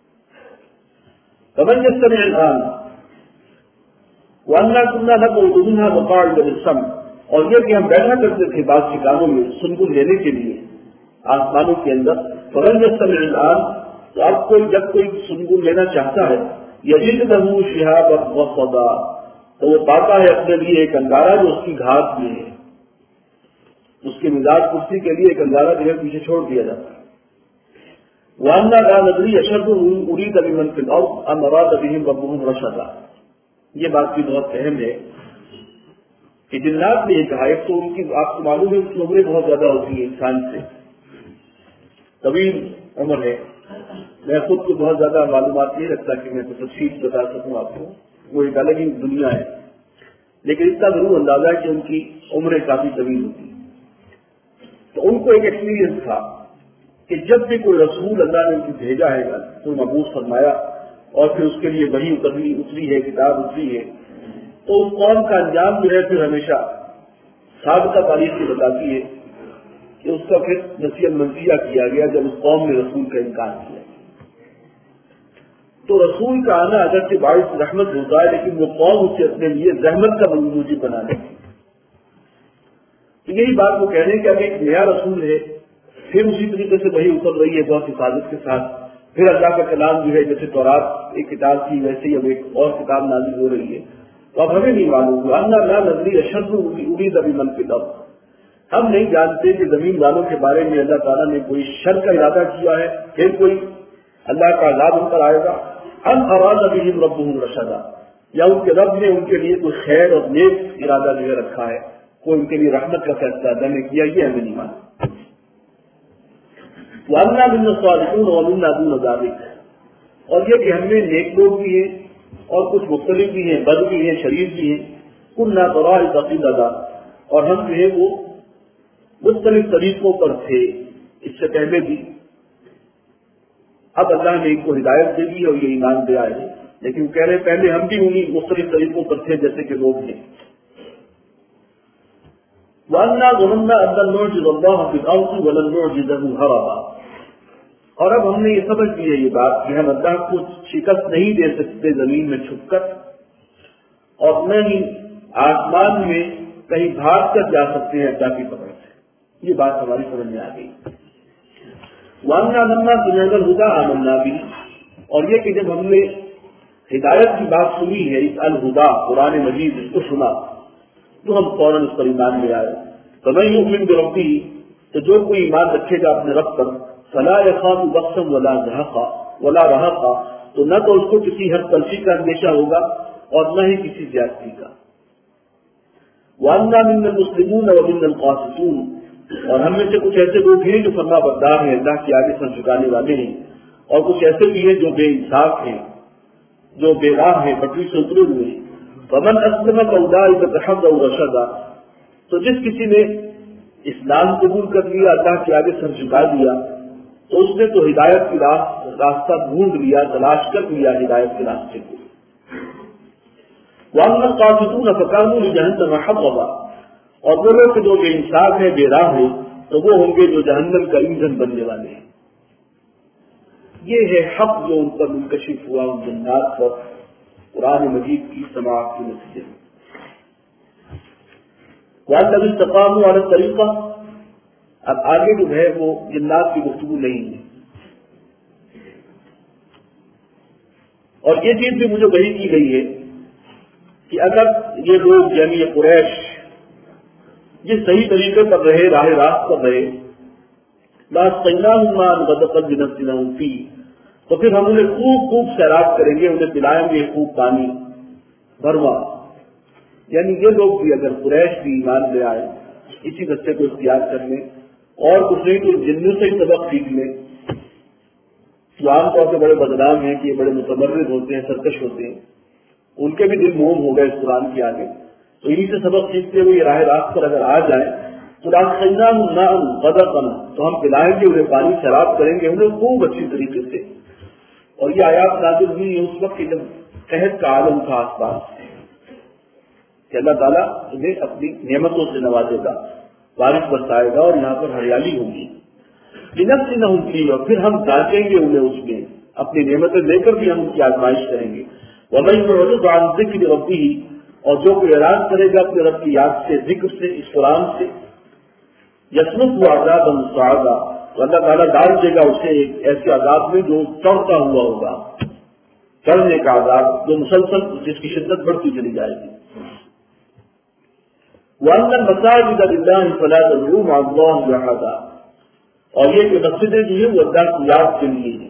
فمن يستمع الآن وَأَنَّا كُنَّا نَقْعُدُ مِنْهَا مَقَاعِدَ لِلسَّمْعِ، اور یہ کہ ہم بیٹھا کرتے تھے بعض ٹھکانوں میں سنبل لینے کے لیے آسمانوں کے اندر۔ فمن يستمع الآن، تو اب کوئی جب کوئی سنبل لینا چاہتا ہے، يَجِدْ لَهُ شِهَابًا رَّصَدًا، تو وہ پاتا ہے اپنے لیے ایک انگارہ جو اس کی گھات میں ہے، اس کے مزاج کرسی کے لیے ایک انگارہ جو ہے پیچھے چھوڑ دیا جاتا ہے۔ وَأَنَّا لَا نَدْرِي أَشَرٌّ أُرِيدَ بِمَن فِي الْأَرْضِ أَمْ أَرَادَ بِهِمْ رَبُّهُمْ رَشَدًا، یہ بات بھی بہت اہم ہے کہ جنات نے یہ کہا، ایک تو ان کی آپ کو معلوم ہے اس کی عمریں بہت زیادہ ہوتی ہیں، انسان سے طویل عمر ہے، میں خود کو بہت زیادہ معلومات نہیں رکھتا کہ میں تو تفصیل بتا سکوں آپ کو، وہ ایک الگ ہی دنیا ہے، لیکن اتنا ضرور اندازہ ہے کہ ان کی عمریں کافی طویل ہوتی ہیں۔ تو ان کو ایک ایکسپیرئنس تھا کہ جب بھی کوئی رسول اللہ نے ان کو بھیجا ہے، کوئی مبعوث فرمایا اور پھر اس کے لیے وحی اتری اتری ہے، کتاب اتری ہے، تو اس قوم کا انجام جو ہے پھر ہمیشہ سابقہ تاریخ یہ بتاتی ہے کہ اس کا پھر نسیحت منسیہ کیا گیا جب اس قوم نے رسول کا انکار کیا۔ تو رسول کا آنا اگرچہ باعث رحمت ہوتا ہے، لیکن وہ قوم اسے اپنے لیے زحمت کا موجب بنا لیتی۔ تو یہی بات وہ کہہ رہے ہیں کہ اب ایک نیا رسول ہے، پھر اسی طریقے سے وہی اتر رہی ہے بہت حفاظت کے ساتھ، پھر اللہ کا کلام جو ہے جیسے تورات ایک کتاب تھی ویسے ہی اب ایک اور کتاب نازل ہو رہی ہے، تو اب ہمیں نہیں معلوم ہوا اللہ لا نظری اشد ارید بمن فی الارض، ہم نہیں جانتے کہ زمین والوں کے بارے میں اللہ تعالیٰ نے کوئی شر کا ارادہ کیا ہے، پھر کوئی اللہ کا عذاب ان پر آئے گا، ام اراد بہم ربہم رشدا، یا ان کے رب نے ان کے لیے کوئی خیر اور نیک ارادہ جو ہے رکھا ہے، کوئی ان کے لیے رحمت کا فیصلہ اللہ نے کیا، یہ ہمیں نہیں مانا۔ وَأَنَّا مِنَّا الصَّالِحُونَ وَمِنَّا دُونَ ذَلِكَ، اور یہ کہ ہم میں نیک لوگ بھی ہیں اور کچھ مختلف بھی ہیں، بد بھی ہیں، شریف بھی ہیں، كُنَّا طَرَائِقَ قِدَدًا، اور ہم جو ہے وہ مختلف طریقوں پر تھے اس سے پہلے بھی۔ اب اللہ نے ان کو ہدایت دے دی اور یہ ایمان دے آئے ہیں، لیکن کہہ رہے پہلے ہم بھی انہیں مختلف طریقوں پر تھے جیسے کہ لوگ ہیں۔ وَأَنَّا ظَنَنَّا أَن لَّن نُعْجِزَ اللَّهَ فِي الْأَرْضِ وَلَن نُعْجِزَهُ هَرَبًا، اور اب ہم نے یہ سمجھ لی ہے یہ بات کہ ہم اللہ کو شکست نہیں دے سکتے زمین میں چھپ کر، اور نہ ہی آسمان میں کہیں بھاگ کر جا سکتے ہیں اللہ کی پکڑ سے۔ یہ بات ہماری سمجھ میں آ گئی۔ وَأَنَّا لَمَّا سَمِعْنَا الْهُدَىٰ آمَنَّا بِهِ، اور یہ کہ جب ہم نے ہدایت کی بات سنی ہے، اس الہدا قرآن مجید اس کو سنا تو ہم فوراً اس پر ایمان لے آئے۔ فَمَن يُؤْمِن بِرَبِّهِ، تو جو کوئی ایمان رکھے گا اپنے رب پر، فَلَا يَخَافُ بَخْسًا وَلَا رَهَقًا وَلَا رَهَقًا، تو نہ تو اس کو کسی ہر تلفی کا اندیشہ ہوگا اور نہ ہی کسی زیادتی کا۔ وَأَنَّا مِنَّا الْمُسْلِمُونَ وَمِنَّا الْقَاسِطُونَ، اور ہم میں سے کچھ ایسے لوگ ہیں جو فرما بردار ہیں، اللہ کے آگے سر جھکانے والے ہیں، اور کچھ ایسے بھی ہیں جو بے انصاف ہیں، جو بے راہ ہیں، پٹری سے اترے ہوئے ہیں۔ فَمَنْ أَسْلَمَ فَأُولَٰئِكَ تَحَرَّوْا رَشَدًا، تو جس کسی نے اسلام قبول کر لیا، اللہ کے آگے سر جھکا دیا، تو اس نے تو ہدایت کی راستہ ڈھونڈ لیا، تلاش کر لیا ہدایت کے راستے کو۔ وَأَمَّا الْقَاسِطُونَ فَكَانُوا لِجَهَنَّمَ حَطَبًا، اور وہ لوگ جو بے انصاف ہیں، بے راہ ہیں، تو وہ ہوں گے جو جہنم کا ایندھن بننے والے ہیں۔ یہ ہے حق جو ان پر منکشف ہوا ان جنات پر قرآن مجید کی سماعت کے نتیجے میں۔ وَأَنَّ اسْتَقَامُوا عَلَى الطَّرِيقَةِ، اب آگے جو ہے وہ جنات کی گفتگو نہیں ہے، اور یہ چیز بھی مجھے وحی کی گئی ہے کہ اگر یہ لوگ یعنی یہ قریش یہ صحیح طریقے پر رہے، راہ راست پر رہے، لَأَسْقَيْنَاهُم مَّاءً غَدَقًا لِنَفْتِنَهُمْ فِيهِ، تو پھر ہم انہیں خوب خوب سیراب کریں گے، انہیں پلائیں گے خوب پانی بھروا۔ یعنی یہ لوگ بھی اگر قریش بھی ایمان لے آئے، اسی رستے کو اختیار کر لیں، اور کچھ نہیں تو جنوں سے ہی سبق سیکھ لیں، جو عام طور سے بڑے بدنام ہیں کہ یہ بڑے متمرد ہوتے ہیں، سرکش ہوتے ہیں، ان کے بھی دل موم ہو گئے اس قرآن کے آگے، تو انہیں سے سبق سیکھتے ہوئے یہ راہ راست پر اگر آ جائیں تو لَأَسْقَيْنَاهُم مَّاءً غَدَقًا، تو ہم پلائیں گے انہیں پانی، شراب کریں گے انہیں خوب اچھی طریقے سے۔ اور یہ آیات نازل ہوئی ہے اس وقت جب قحط کا عالم تھا آس پاس، کہ اللہ تعالیٰ انہیں اپنی نعمتوں سے نوازے گا، بارش برسائے گا اور یہاں پر ہریالی ہوگی۔ لِنَفْتِنَهُمْ فِيهِ، اور پھر ہم جانچیں گے انہیں اس میں، اپنی نعمتیں لے کر بھی ہم ان کی آزمائش کریں گے۔ وَمَن يُعْرِضْ عَن ذِكْرِ رَبِّهِ، اور جو کوئی اعراض کرے گا اپنے رب کی یاد سے، ذکر سے، اس قرآن سے، يَسْلُكْهُ عَذَابًا صَعَدًا، تو اللہ تعالیٰ ڈال دے گا اسے ایک ایسے عذاب میں جو چڑھتا ہوا ہوگا، چڑھنے کا عذاب جو مسلسل جس کی شدت بڑھتی چلی جائے گی۔ وَأَنَّ الْمَسَاجِدَ لِلَّهِ فَلَا تَدْعُوا مَعَ اللَّهِ أَحَدًا، اور یہ کہ مسجدیں جو ہیں وہ اللہ کی یاد کے لیے ہیں۔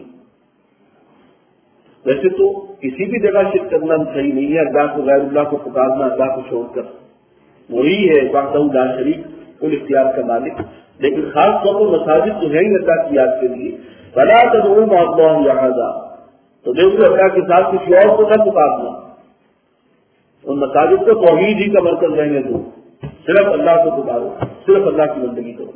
ویسے تو کسی بھی جگہ شرک کرنا صحیح نہیں ہے، اللہ کو غیر اللہ کو پکارنا، اللہ کو چھوڑ کر، وہی ہے وحدہ لا شریک کل اختیار کا مالک، لیکن خاص طور پر مساجد تو ہے ہی اللہ کی یاد کے لیے۔ فَلَا تَدْعُوا مَعَ اللَّهِ أَحَدًا، تو دیکھو اللہ کے ساتھ کسی اور کو نہ پکارنا، ان مساجد کو توحید ہی کا مرکز رہنے دو، صرف اللہ کو پکارو، صرف اللہ کی بندگی کرو۔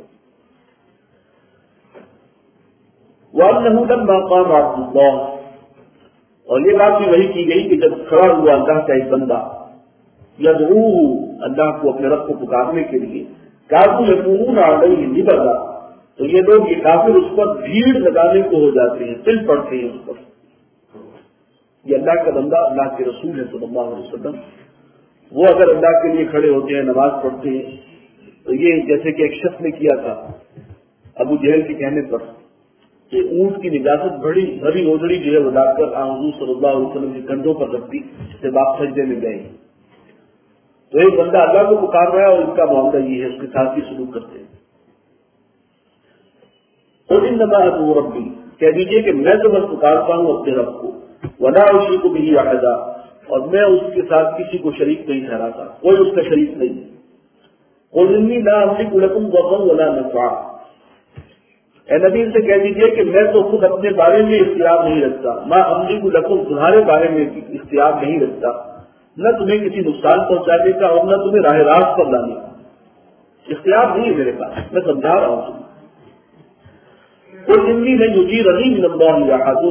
وَأَنَّهُ لَمَّا قَامَ عَبْدُ اللَّهِ، اور یہ بات بھی وہی کی گئی کہ جب کھڑا ہوا اللہ کا ایک بندہ، یدعوہ، اللہ کو اپنے رب کو پکارنے کے لیے، کافر یکونون علیہ لبدا، تو یہ لوگ یہ کافر اس پر بھیڑ لگانے کو ہو جاتے ہیں، دل پڑتے ہیں اس پر۔ یہ اللہ کا بندہ، اللہ کے رسول ہے صلی اللہ علیہ وسلم، وہ اگر اللہ کے لیے کھڑے ہوتے ہیں، نماز پڑھتے ہیں، تو یہ جیسے کہ ایک شخص نے کیا تھا ابو جہل کے کہنے پر کہ اونٹ کی نجاست بڑی بڑی اوجڑی جو ہے وہ لا کر حضور صلی اللہ علیہ وسلم کے کندھوں پر رکھ دی، جب آپ سجدے میں گئے، تو ایک بندہ اللہ کو پکار رہا ہے اور ان کا معاملہ یہ ہے، اس کے ساتھ ہی سلوک کرتے ہیں۔ قل انما ادعو ربی، کہہ دیجیے کہ میں تو بس پکارتا ہوں اپنے رب کو، ولا اشرک به احدا، اور میں اس کے ساتھ کسی کو شریک نہیں ٹھہراتا، کوئی اس کا شریک نہیں۔ قل انی لا املک لکم ضرا ولا نفعا، اے نبی سے کہہ دیجیے کہ میں تو خود اپنے بارے میں اختیار نہیں رکھتا، ما املک لکم، تمہارے بارے میں اختیار نہیں رکھتا، نہ تمہیں کسی نقصان پہنچانے کا اور نہ تمہیں راہ راست پر لانے کا اختیار نہیں ہے میرے پاس، میں سمجھا رہا ہوں تمہیں۔ قل انی لن یجیرنی من اللہ احد،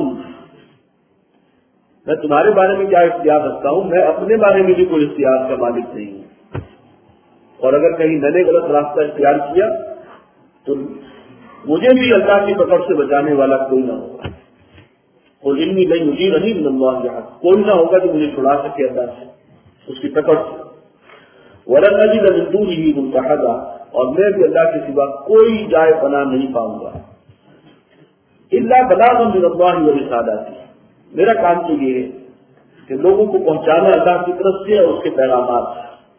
میں تمہارے بارے میں کیا اختیار رکھتا ہوں، میں اپنے بارے میں بھی کوئی اختیار کا مالک نہیں ہوں، اور اگر کہیں میں نے غلط راستہ اختیار کیا تو مجھے بھی اللہ کی پکڑ سے بچانے والا کوئی نہ ہوگا۔ قل انی لن یجیرنی من اللہ احد، کوئی نہ ہوگا جو مجھے چھڑا سکے اللہ سے، اس کی پکڑ سے۔ ولن اجد من دونہ ملتحدا، اور میں بھی اللہ کے سوا کوئی جائے پناہ نہیں پاؤں گا۔ الا بلاغا من اللہ ورسالاتہ، میرا کام تو یہ ہے کہ لوگوں کو پہنچانا اللہ کی طرف سے اور اس کے پیغامات،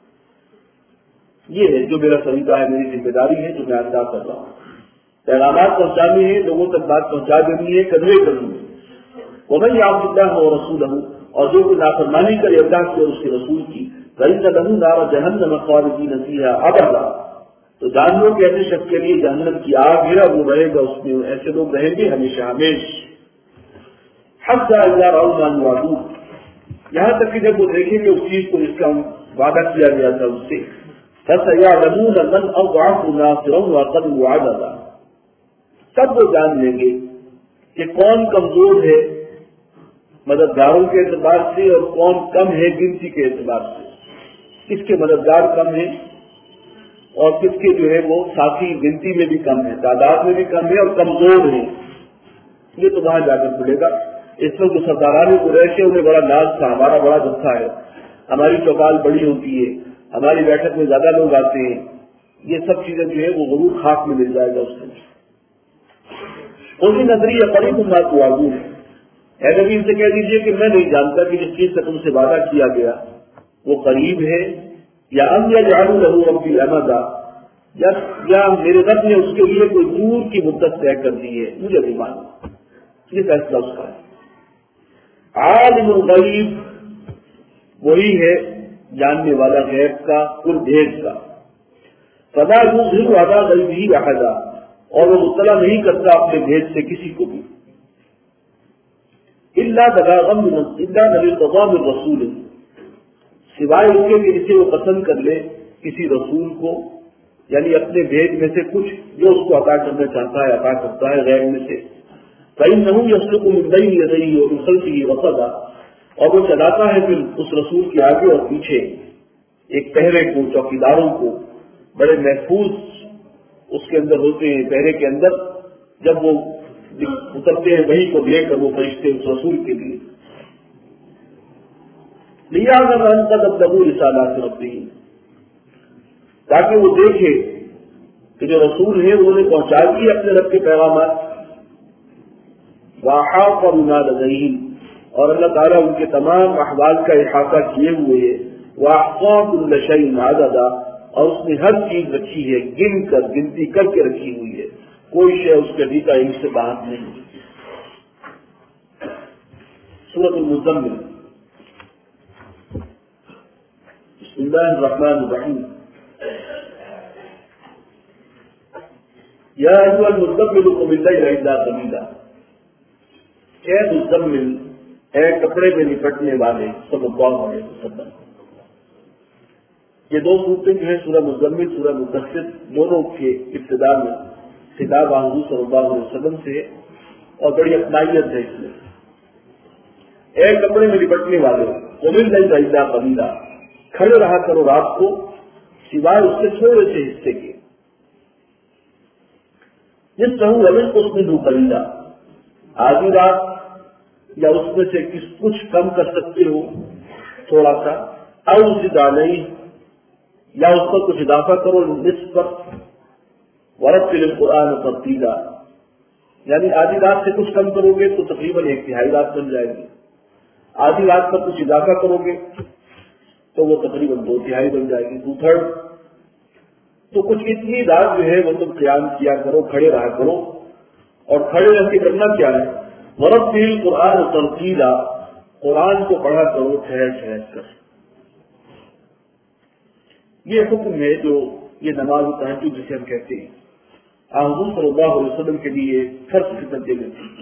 یہ ہے جو میرا طریقہ ہے، میری ذمہ داری ہے جو میں ادا کر رہا ہوں۔ پیغامات پہنچانے ہیں، لوگوں تک بات پہنچا دینی ہے، کنوے کرنی ہے۔ ومن یعص اللہ ورسولہ، اور جو کوئی نافرمانی کرے اللہ کی اور اس کے رسول کی، فإن له نار جہنم خالدین فیہا ابدا، تو جان لو کہ ایسے شخص کے لیے جہنم کی آگ ہے اور وہ رہے گا اس میں، ایسے لوگ رہیں گے ہمیشہ ہمیشہ۔ حتی اذا رأوا ما یوعدون، یہاں تک کہ جب وہ دیکھیں گے اس چیز کو جس کا وعدہ کیا گیا تھا اس سے، فسيعلمون من اضعف ناصرا واقل عددا، تب وہ جان لیں گے کہ کون کمزور ہے مددگاروں کے اعتبار سے اور کون کم ہے گنتی کے اعتبار سے، کس کے مددگار کم ہیں اور کس کے جو ہے وہ ساتھی گنتی میں بھی کم ہے، تعداد میں بھی کم ہے اور کمزور ہیں۔ یہ تو وہاں جا کر کھلے گا۔ اس میں جو سرداران قریش ہے انہیں بڑا ناز تھا، ہمارا بڑا جتھا ہے، ہماری چوپال بڑی ہوتی ہے، ہماری بیٹھک میں زیادہ لوگ آتے ہیں، یہ سب چیزیں جو ہے وہ غرور خاک میں مل جائے گا اس سے۔ اسی نظری یا قریب بات واضح ہے، اے نبی ان سے کہہ دیجیے کہ میں نہیں جانتا کہ جس چیز سے تم سے وعدہ کیا گیا وہ قریب ہے یا ام یجعل له ربی امدا، یا میرے رب نے اس کے لیے کوئی دور کی مدت طے کر دی ہے، مجھے نہیں معلوم، یہ فیصلہ اس کا ہے۔ عالم الغیب، وہی ہے جاننے والا غیب کا، کل بھید کا۔ فلا یظہر علی غیبہ احدا، اور وہ مطلع نہیں کرتا اپنے بھید سے کسی کو بھی۔ الا بلاغا من الا من ارتضى من رسول، سوائے اس کے کہ جسے وہ پسند کر لے کسی رسول کو، یعنی اپنے بھید میں سے کچھ جو اس کو عطا کرنا چاہتا ہے عطا کرتا ہے غیب میں سے۔ فإنه يسلك من بين يديه ومن خلفه رصدا، اور وہ چلاتا ہے پھر اس رسول کے آگے اور پیچھے ایک پہرے کو، چوکیداروں کو، بڑے محفوظ اس کے اندر ہوتے ہیں پہرے کے اندر، جب وہ اترتے ہیں وہی کو لے کر وہ فرشتے اس رسول کے لیے۔ لِيَعْلَمَ أَنَّ قَدْ أَبْلَغُوا رِسَالَاتِ رَبِّهِمْ، تاکہ وہ دیکھے کہ جو رسول ہیں انہوں نے پہنچا دیے اپنے رب کے پیغامات۔ وَأَحَاطَ بِمَا لَدَيْهِمْ، اور اللہ تعالیٰ ان کے تمام احوال کا احاطہ کیے ہوئے ہے۔ وَأَحْصَىٰ كُلَّ شَيْءٍ عَدَدًا، اور اس نے ہر چیز رکھی ہے، گن کر گنتی کر کے رکھی ہوئی ہے، کوئی شے اس کے ابھی کا علم سے باہر نہیں۔ سورۃ المزمل، بسم اللہ الرحمن الرحیم۔ یا ایھا المزمل قم اللیل الا قلیلا، اے مزمل، اے کپڑے میں لپٹنے والے، صلی اللہ علیہ وسلم۔ یہ دو صورتیں جو ہیں سورہ مزمل، سورہ مدثر، دونوں کے ابتدا میں خطاب حضور صلی اللہ علیہ وسلم سے، اور بڑی اپنائیت ہے اس میں۔ اے کپڑے میں لپٹنے والے، قم اللیل الا قلیلا، کھڑے رہا کرو رات کو سوائے اس سے تھوڑے سے حصے کے۔ نصفہ او انقص منہ قلیلا، آدھی رات یا اس میں سے کس کچھ کم کر سکتے ہو تھوڑا سا، او زد علیہ، یا اس پر کچھ اضافہ کرو نصف پر، ورتل القرآن ترتیلا، یعنی آدھی رات سے کچھ کم کرو گے تو تقریباً ایک تہائی رات بن جائے گی، آدھی رات پر کچھ اضافہ کرو گے تو وہ تقریباً دو تہائی بن جائے گی، ٹو تھرڈ۔ تو کچھ اتنی رات جو ہے وہ تم قیام کیا کرو، کھڑے رہا کرو، اور کھڑے رہ کے کرنا کیا ہے؟ ورتل قرآن ترتیلا، قرآن کو پڑھا کرو ٹھہر ٹھہر کر. یہ حکم ہے جو یہ نماز تہجد جسے ہم کہتے ہیں، حضور صلی اللہ علیہ وسلم کے لیے فرض کے درجے میں تھی.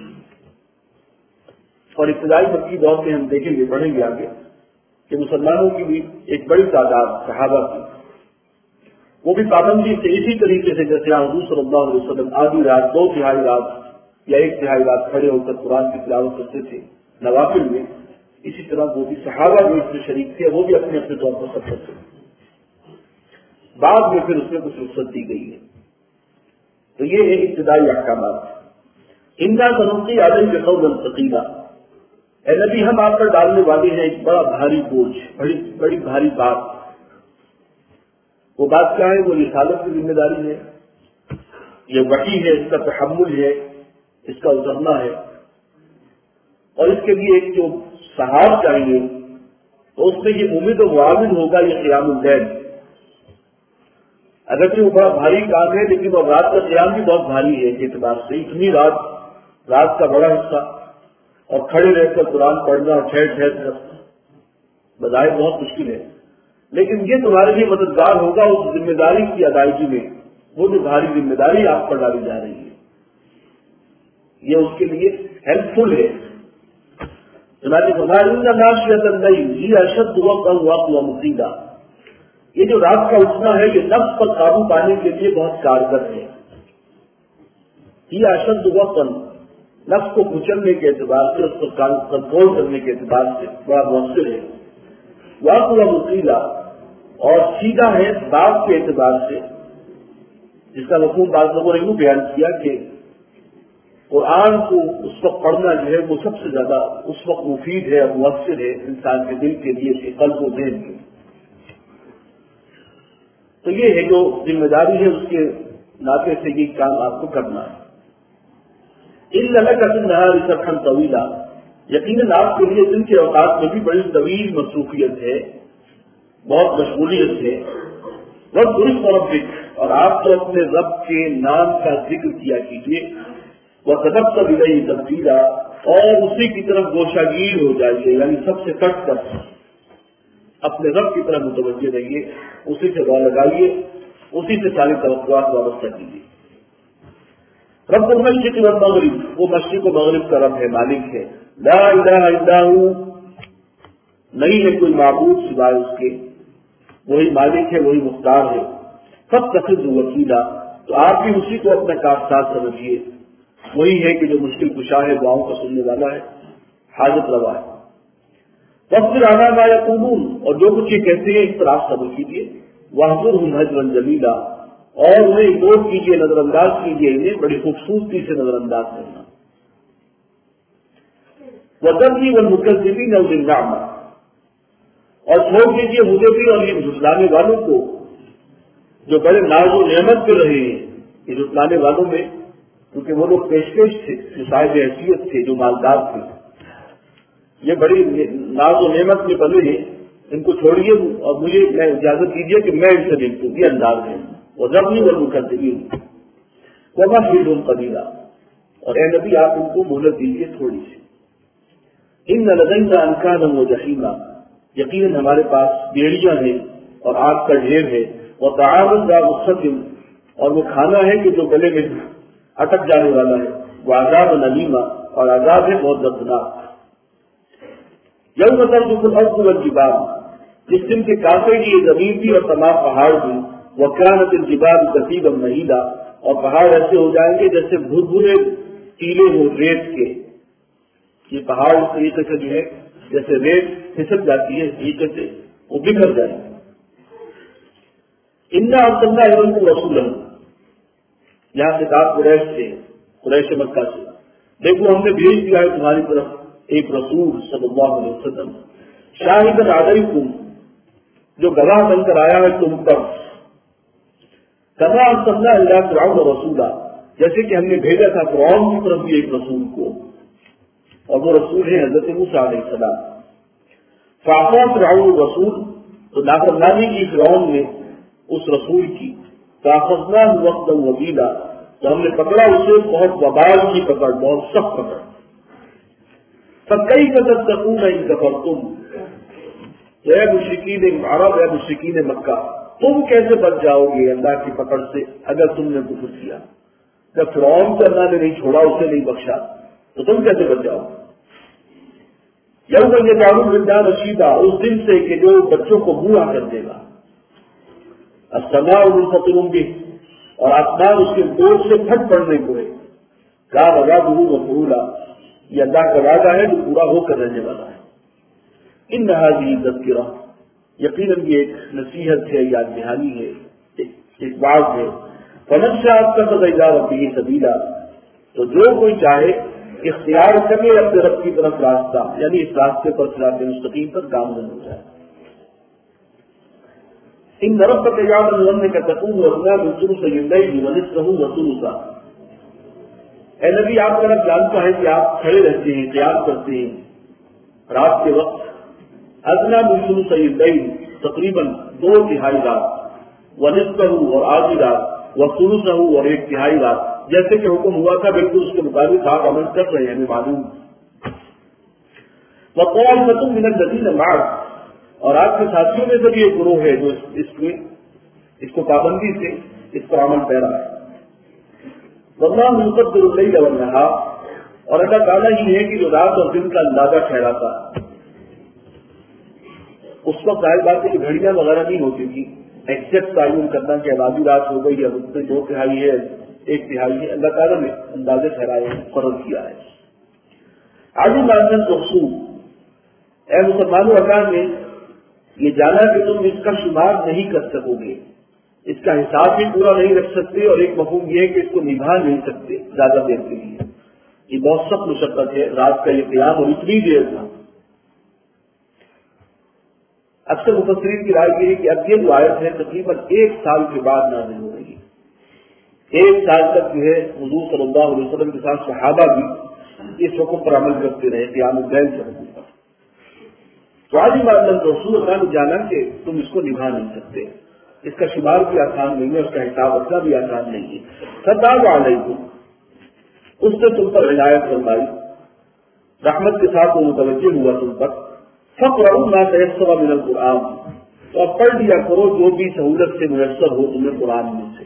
اور ابتدائی مکی دور میں ہم دیکھیں گے، پڑھیں گے آگے کہ مسلمانوں کی بھی ایک بڑی تعداد صحابہ کی، وہ بھی پابندی سے اسی طریقے سے جیسے حضور صلی اللہ علیہ وسلم آدھی رات، دو تہائی رات یا ایک تہائی رات کھڑے ہو کر قرآن کی تلاوت کرتے تھے نوافل میں، اسی طرح وہ بھی صحابہ جو اس میں شریک تھے وہ بھی اپنے اپنے طور پر سب کرتے تھے. بعد میں پھر اس میں کچھ رخصت دی گئی ہے. تو یہ ہے ابتدائی احکامات. انا سنلقی علیک قولا ثقیلا، اے نبی ہم آپ پر ڈالنے والے ہیں ایک بڑا بھاری بوجھ، بڑی بڑی بھاری بات. وہ بات کیا ہے؟ وہ رسالت کی ذمہ داری ہے، یہ وحی ہے، اس کا تحمل ہے، اس کا اترنا ہے، اور اس کے لیے ایک جو سہار چاہیے تو اس میں یہ امید و معاون ہوگا یہ قیام اللیل. اگرچہ وہ بڑا بھاری کام ہے لیکن وہ رات کا قیام بھی بہت بھاری ہے اس اعتبار سے. اتنی رات رات کا بڑا حصہ اور کھڑے رہ کر قرآن پڑھنا اور ٹھہر ٹھہر کر بظاہر بہت مشکل ہے، لیکن یہ تمہارے لیے مددگار ہوگا اس ذمہ داری کی ادائیگی میں. وہ جو بھاری ذمہ داری آپ پر ڈالی جا رہی ہے یہ اس کے لیے ہیلپ فل ہے. تمہاری بغیر اشد وقت و مصیبہ، یہ جو رات کا اٹھنا ہے یہ نفس پر قابو پانے کے لیے بہت کارگر ہے. یہ اشد وقت نفس کو کچلنے کے اعتبار سے، اس کو کنٹرول کرنے کے اعتبار سے بڑا مؤثر ہے. واقع و مصیبہ اور سیدھا ہے بات کے اعتبار سے، جس کا مفہوم بعض لوگوں نے یوں بیان کیا کہ قرآن کو اس وقت پڑھنا جو ہے وہ سب سے زیادہ اس وقت مفید ہے اور مؤثر ہے انسان کے دل کے لیے، اس کے قلب و ذہن کے. تو یہ ہے جو ذمہ داری ہے اس کے ناطے سے یہ کام آپ کو کرنا ہے. ان لگا نہاری سرخن طویلا، یقیناً آپ کے لیے دن کے اوقات میں بھی بڑی طویل مصروفیت ہے، بہت مشغولیت ہے. رب درست ربک، اور آپ تو اپنے رب کے نام کا ذکر کیا کیجیے. وہ سبق سب الہی تبدیلا، اور اسی کی طرف گوشاگیر ہو جائیے، یعنی سب سے کٹ کر اپنے رب کی طرف متوجہ رہیے، اسی سے دعا لگائیے، اسی سے ساری توقعات وابستہ کیجیے. رب المشرق والمغرب، وہ مشرق و مغرب کا رب ہے، مالک ہے. لا الہ الا ہو، نہیں ہے کوئی معبود سوائے اس کے، وہی مالک ہے، وہی مختار ہے. فاتخذوا وکیلا، تو آپ بھی اسی کو اپنا کارساز سمجھیے. وہی ہے کہ جو مشکل کشا ہے، دعاؤں کا سننے والا ہے، حاجت روا ہے. وَاصْبِرْ عَلَىٰ مَا يَقُولُونَ، اور جو کچھ یہ کہتے ہیں اس پر آپ صبر کیجیے. وَاهْجُرْهُمْ هَجْرًا جَمِيلًا، اور انہیں اگنور کیجیے، نظر انداز کیجیے، انہیں بڑی خوبصورتی سے نظر انداز کرنا. وَذَرْنِي وَالْمُكَذِّبِينَ أُولِي النَّعْمَةِ، اور چھوڑ دیجیے مجھے بھی اور یہ جھٹلانے والوں کو جو بڑے ناز و نعمت پہ رہے ہیں. یہ جھٹلانے والوں میں کیونکہ وہ لوگ پیش پیش تھے، جو صاحب حیثیت تھے، جو مالدار تھے، یہ بڑی ناز و نعمت میں بنے ہیں. ان کو چھوڑیے اور مجھے میں اجازت دیجیے کہ میں ان سے نپٹوں. یہ انداز ہے. وہ ضبنی اور مقدمی وہ مفید قبیلہ، اور اے نبی آپ ان کو مہلت دیجیے تھوڑی سی. ان لدینا انکانا و جحیما، یقیناً ہمارے پاس بیڑیاں ہیں اور آگ کا ڈھیر ہے. وہ تعاون ذا مستقم، اور وہ کھانا ہے کہ جو گلے میں اٹک جانے والا ہے. وہ عذاب نلیما، اور عذاب ہے بہت دردناک. یوم ترجف الارض والجبال، جس دن کے کافے کی یہ زمین بھی اور تمام پہاڑ بھی. وکانت الجبال کثیبا مہیلا، اور پہاڑ ایسے ہو جائیں گے جیسے بھربھرے ٹیلے ہو ریت کے. یہ پہاڑ اس طریقے سے جو ہے جیسے ریت پھسل جاتی ہے اس طریقے سے وہ بکھر جائیں گے. انا ارسلنا الیکم رسولا، یہاں خطاب قریش سے، قریش مکہ سے. دیکھو ہم نے بھیج دیا ہے تمہاری طرف ایک رسول صلی اللہ علیہ وسلم. شاہدا علیکم، جو گواہ بن کر آیا ہے تم پر. کما ارسلنا الی فرعون رسولا، جیسے کہ ہم نے بھیجا تھا فرعون کی طرف بھی ایک رسول کو، اور وہ رسول ہے حضرت موسیٰ علیہ السلام. فعصى فرعون الرسول، تو نافرمانی کی فرعون نے اس رسول کی. فاخذناه وقتا وبیلا، تو ہم نے پکڑا اسے بہت وبال کی پکڑ، بہت سخت پکڑ. فَكَيْفَ تَتَّقُونَ إِن كَفَرْتُمْ، تو اے مشرکین عرب، اے مشرکین مکہ، تم کیسے بچ جاؤ گے اللہ کی پکڑ سے اگر تم نے کفر کیا؟ جب فرعون کو اللہ نے نہیں چھوڑا، اسے نہیں بخشا، تو تم کیسے بچ جاؤ؟ یوم یجعل الولدان شیبا، اس دن سے کہ جو بچوں کو بوڑھا کر دے گا. السماء منفطر به، اور آسمان اس کے بوجھ سے پھٹ پڑنے کو ہے. کان وعدہ مفعولا، یہ اللہ کا وعدہ ہے جو پورا ہو کر رہنے والا ہے. ان هذه تذکرہ، یقیناً یہ ایک نصیحت ہے، یاد دہانی ہے، ایک بات ہے. فمن شاء اتخذ الى ربه سبیلا، تو جو کوئی چاہے اختیار کرے اپنے رب کی طرف راستہ، یعنی اس راستے پر صراط مستقیم پر گامزن ہو جائے. ان ربک یعلم انک تقوم ادنی من ثلثی الليل ونصفه وثلثه، اے نبی آپ کا رب جانتا ہے کہ آپ کھڑے رہتے ہیں، قیام کرتے ہیں رات کے وقت. ادنی من ثلثی الليل، تقریباً دو تہائی رات، ونصفه اور آدھی رات، وثلثه اور ایک تہائی رات، جیسے کہ حکم ہوا تھا بالکل اس کے مطابق آپ عمل کر رہے ہیں، ہمیں معلوم. وطائفة من الذین معک، اور آپ کے ساتھیوں میں سے بھی ایک گروہ ہے جو اس میں اس کو پابندی سے اس پر عمل پیرا ہے. واللہ یقدر اللیل والنہار، اور اللہ تعالیٰ ہی ہے کہ جو رات اور دن کا اندازہ ٹھہراتا ہے. اس وقت ظاہر بات ہے کہ گھڑیاں وغیرہ نہیں ہوتی تھی ایگزیکٹ تعین کرنا کہ اب آدھی رات ہو گئی ہے، اس میں دو تہائی ہے، ایک تہائی ہے. اللہ تعالیٰ نے اندازے ٹھہرائے ہیں، فرض کیا ہے. عالم معلوم مقصود، اے مسلمانوں، اللہ نے یہ جانا کہ تم اس کا شمار نہیں کر سکو گے، اس کا حساب بھی پورا نہیں رکھ سکتے، اور ایک مفہوم یہ ہے کہ اس کو نبھا نہیں سکتے زیادہ دیر کے لیے. یہ بہت سخت مشقت ہے رات کا یہ قیام، اور اتنی دیر تھا. اکثر مفسرین کی رائے یہ ہے کہ اب یہ جو آیت ہے تقریباً ایک سال کے بعد نازل ہو رہی ہے. ایک سال تک جو ہے حضور صلی اللہ علیہ وسلم کے ساتھ صحابہ بھی اس حکم پر عمل کرتے رہے قیام اللیل کے حکم پر. تو آج ہی معلوم رسول اللہ نے جانا کہ تم اس کو نبھا نہیں سکتے، اس کا شمار بھی آسان نہیں ہے، اس کا حساب رکھنا بھی آسان نہیں ہے. فتاب علیکم، اس نے تم پر عنایت فرمائی، رحمت کے ساتھ وہ متوجہ ہوا تم پر. فقرؤوا ما تيسر من القرآن، تو اب پڑھ لیا کرو جو بھی سہولت سے میسر ہو تمہیں قرآن میں سے.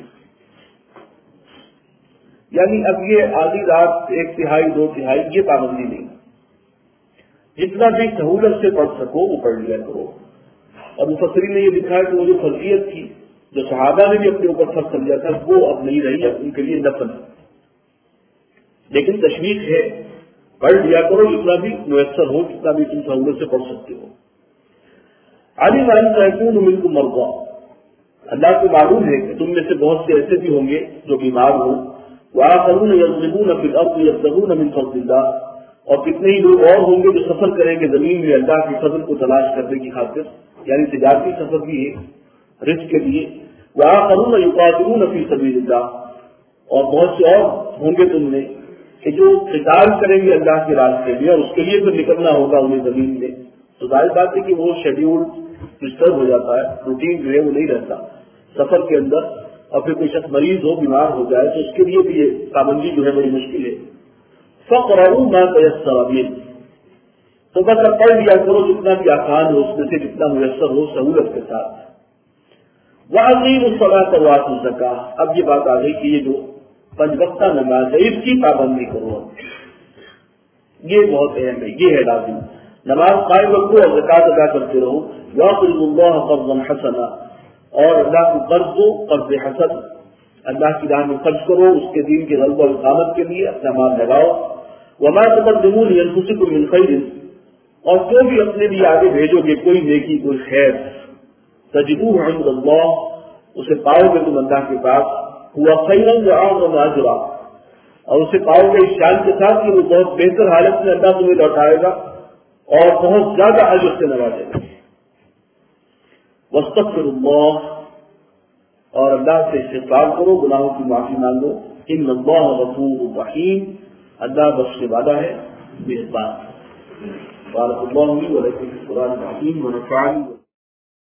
یعنی اب یہ آدھی رات، ایک تہائی، دو تہائی، یہ پابندی نہیں، جتنا بھی سہولت سے پڑھ سکو وہ پڑھ لیا کرو. اور مفسرین نے یہ لکھا ہے کہ وہ جو فرضیت تھی جو صحابہ نے بھی اپنے اوپر فرض سمجھا تھا وہ اب نہیں رہی، اب ان کے لیے نفل ہے. لیکن تشویق ہے، پڑھ لیا کرو جتنا بھی میسر ہو، جتنا بھی تم سہولت سے پڑھ سکتے ہو. علیم ان سیکون منکم مرضی، اللہ کو معلوم ہے کہ تم میں سے بہت سے ایسے بھی ہوں گے جو بیمار ہوں. وآخرون یضربون فی الارض یبتغون من فضل اللہ، اور کتنے ہی لوگ اور ہوں گے جو سفر کریں گے زمین میں اللہ کے فضل کو تلاش کرنے کی خاطر، یعنی تجارتی سفر بھی ہے رزق کے لیے. وآخرون یقاتلون فی سبیل اللہ، اور بہت سے اور ہوں گے تم میں کہ جو قتال کریں گے اللہ کے راستے میں، اور اس کے لیے پھر نکلنا ہوگا انہیں زمین میں. تو ظاہر بات ہے کہ وہ شیڈیول ڈسٹرب ہو جاتا ہے، روٹین جو ہے وہ نہیں رہتا سفر کے اندر. اور پھر کوئی شخص مریض ہو، بیمار ہو جائے تو اس کے لیے بھی یہ پابندی جو ہے بڑی مشکل ہے. فقرؤوا ما تيسر منه، تو بس اب پڑھ لیا کرو جتنا بھی آسان ہو، اس میں سے جتنا میسر ہو سہولت کے ساتھ. وأقیموا الصلاة وآتوا الزکاة، اب یہ بات آ گئی کہ یہ جو پنج وقتہ نماز ہے اس کی پابندی کرو. یہ بہت اہم ہے، یہ ہے لازم. نماز قائم رکھو اور زکات ادا کرتے رہو. وَأَقْرِضُوا اللَّهَ قَرْضًا حَسَنًا، اور اللہ کو قرض دو، قرض حسن، اللہ کی راہ میں خرچ کرو، اس کے دین کے غلبہ و اقامت کے لیے اپنا مال لگاؤ. وَمَا تَقَدِّمُوا لِأَنفُسِكُم مِّن خَيْرٍ، اور جو بھی اپنے لیے آگے بھیجو گے کوئی نیکی، کوئی خیر، تجدوه عند اللہ، اسے پاؤ گے تم اللہ کے پاس. ہوا خیرا وأعظم اجرا، اور اسے پاؤ گے اس شان کے ساتھ کہ وہ بہت بہتر حالت میں اللہ تمہیں لوٹائے گا اور بہت زیادہ اجر سے نوازے گا. واستغفر اللہ، اور اللہ سے استغفار کرو، گناہوں کی معافی مانگو. ان اللہ غفور رحیم، اللہ بخشنے والا ہے، مہربان. بارک اللہ لي ولكم في القرآن العظيم ونفعني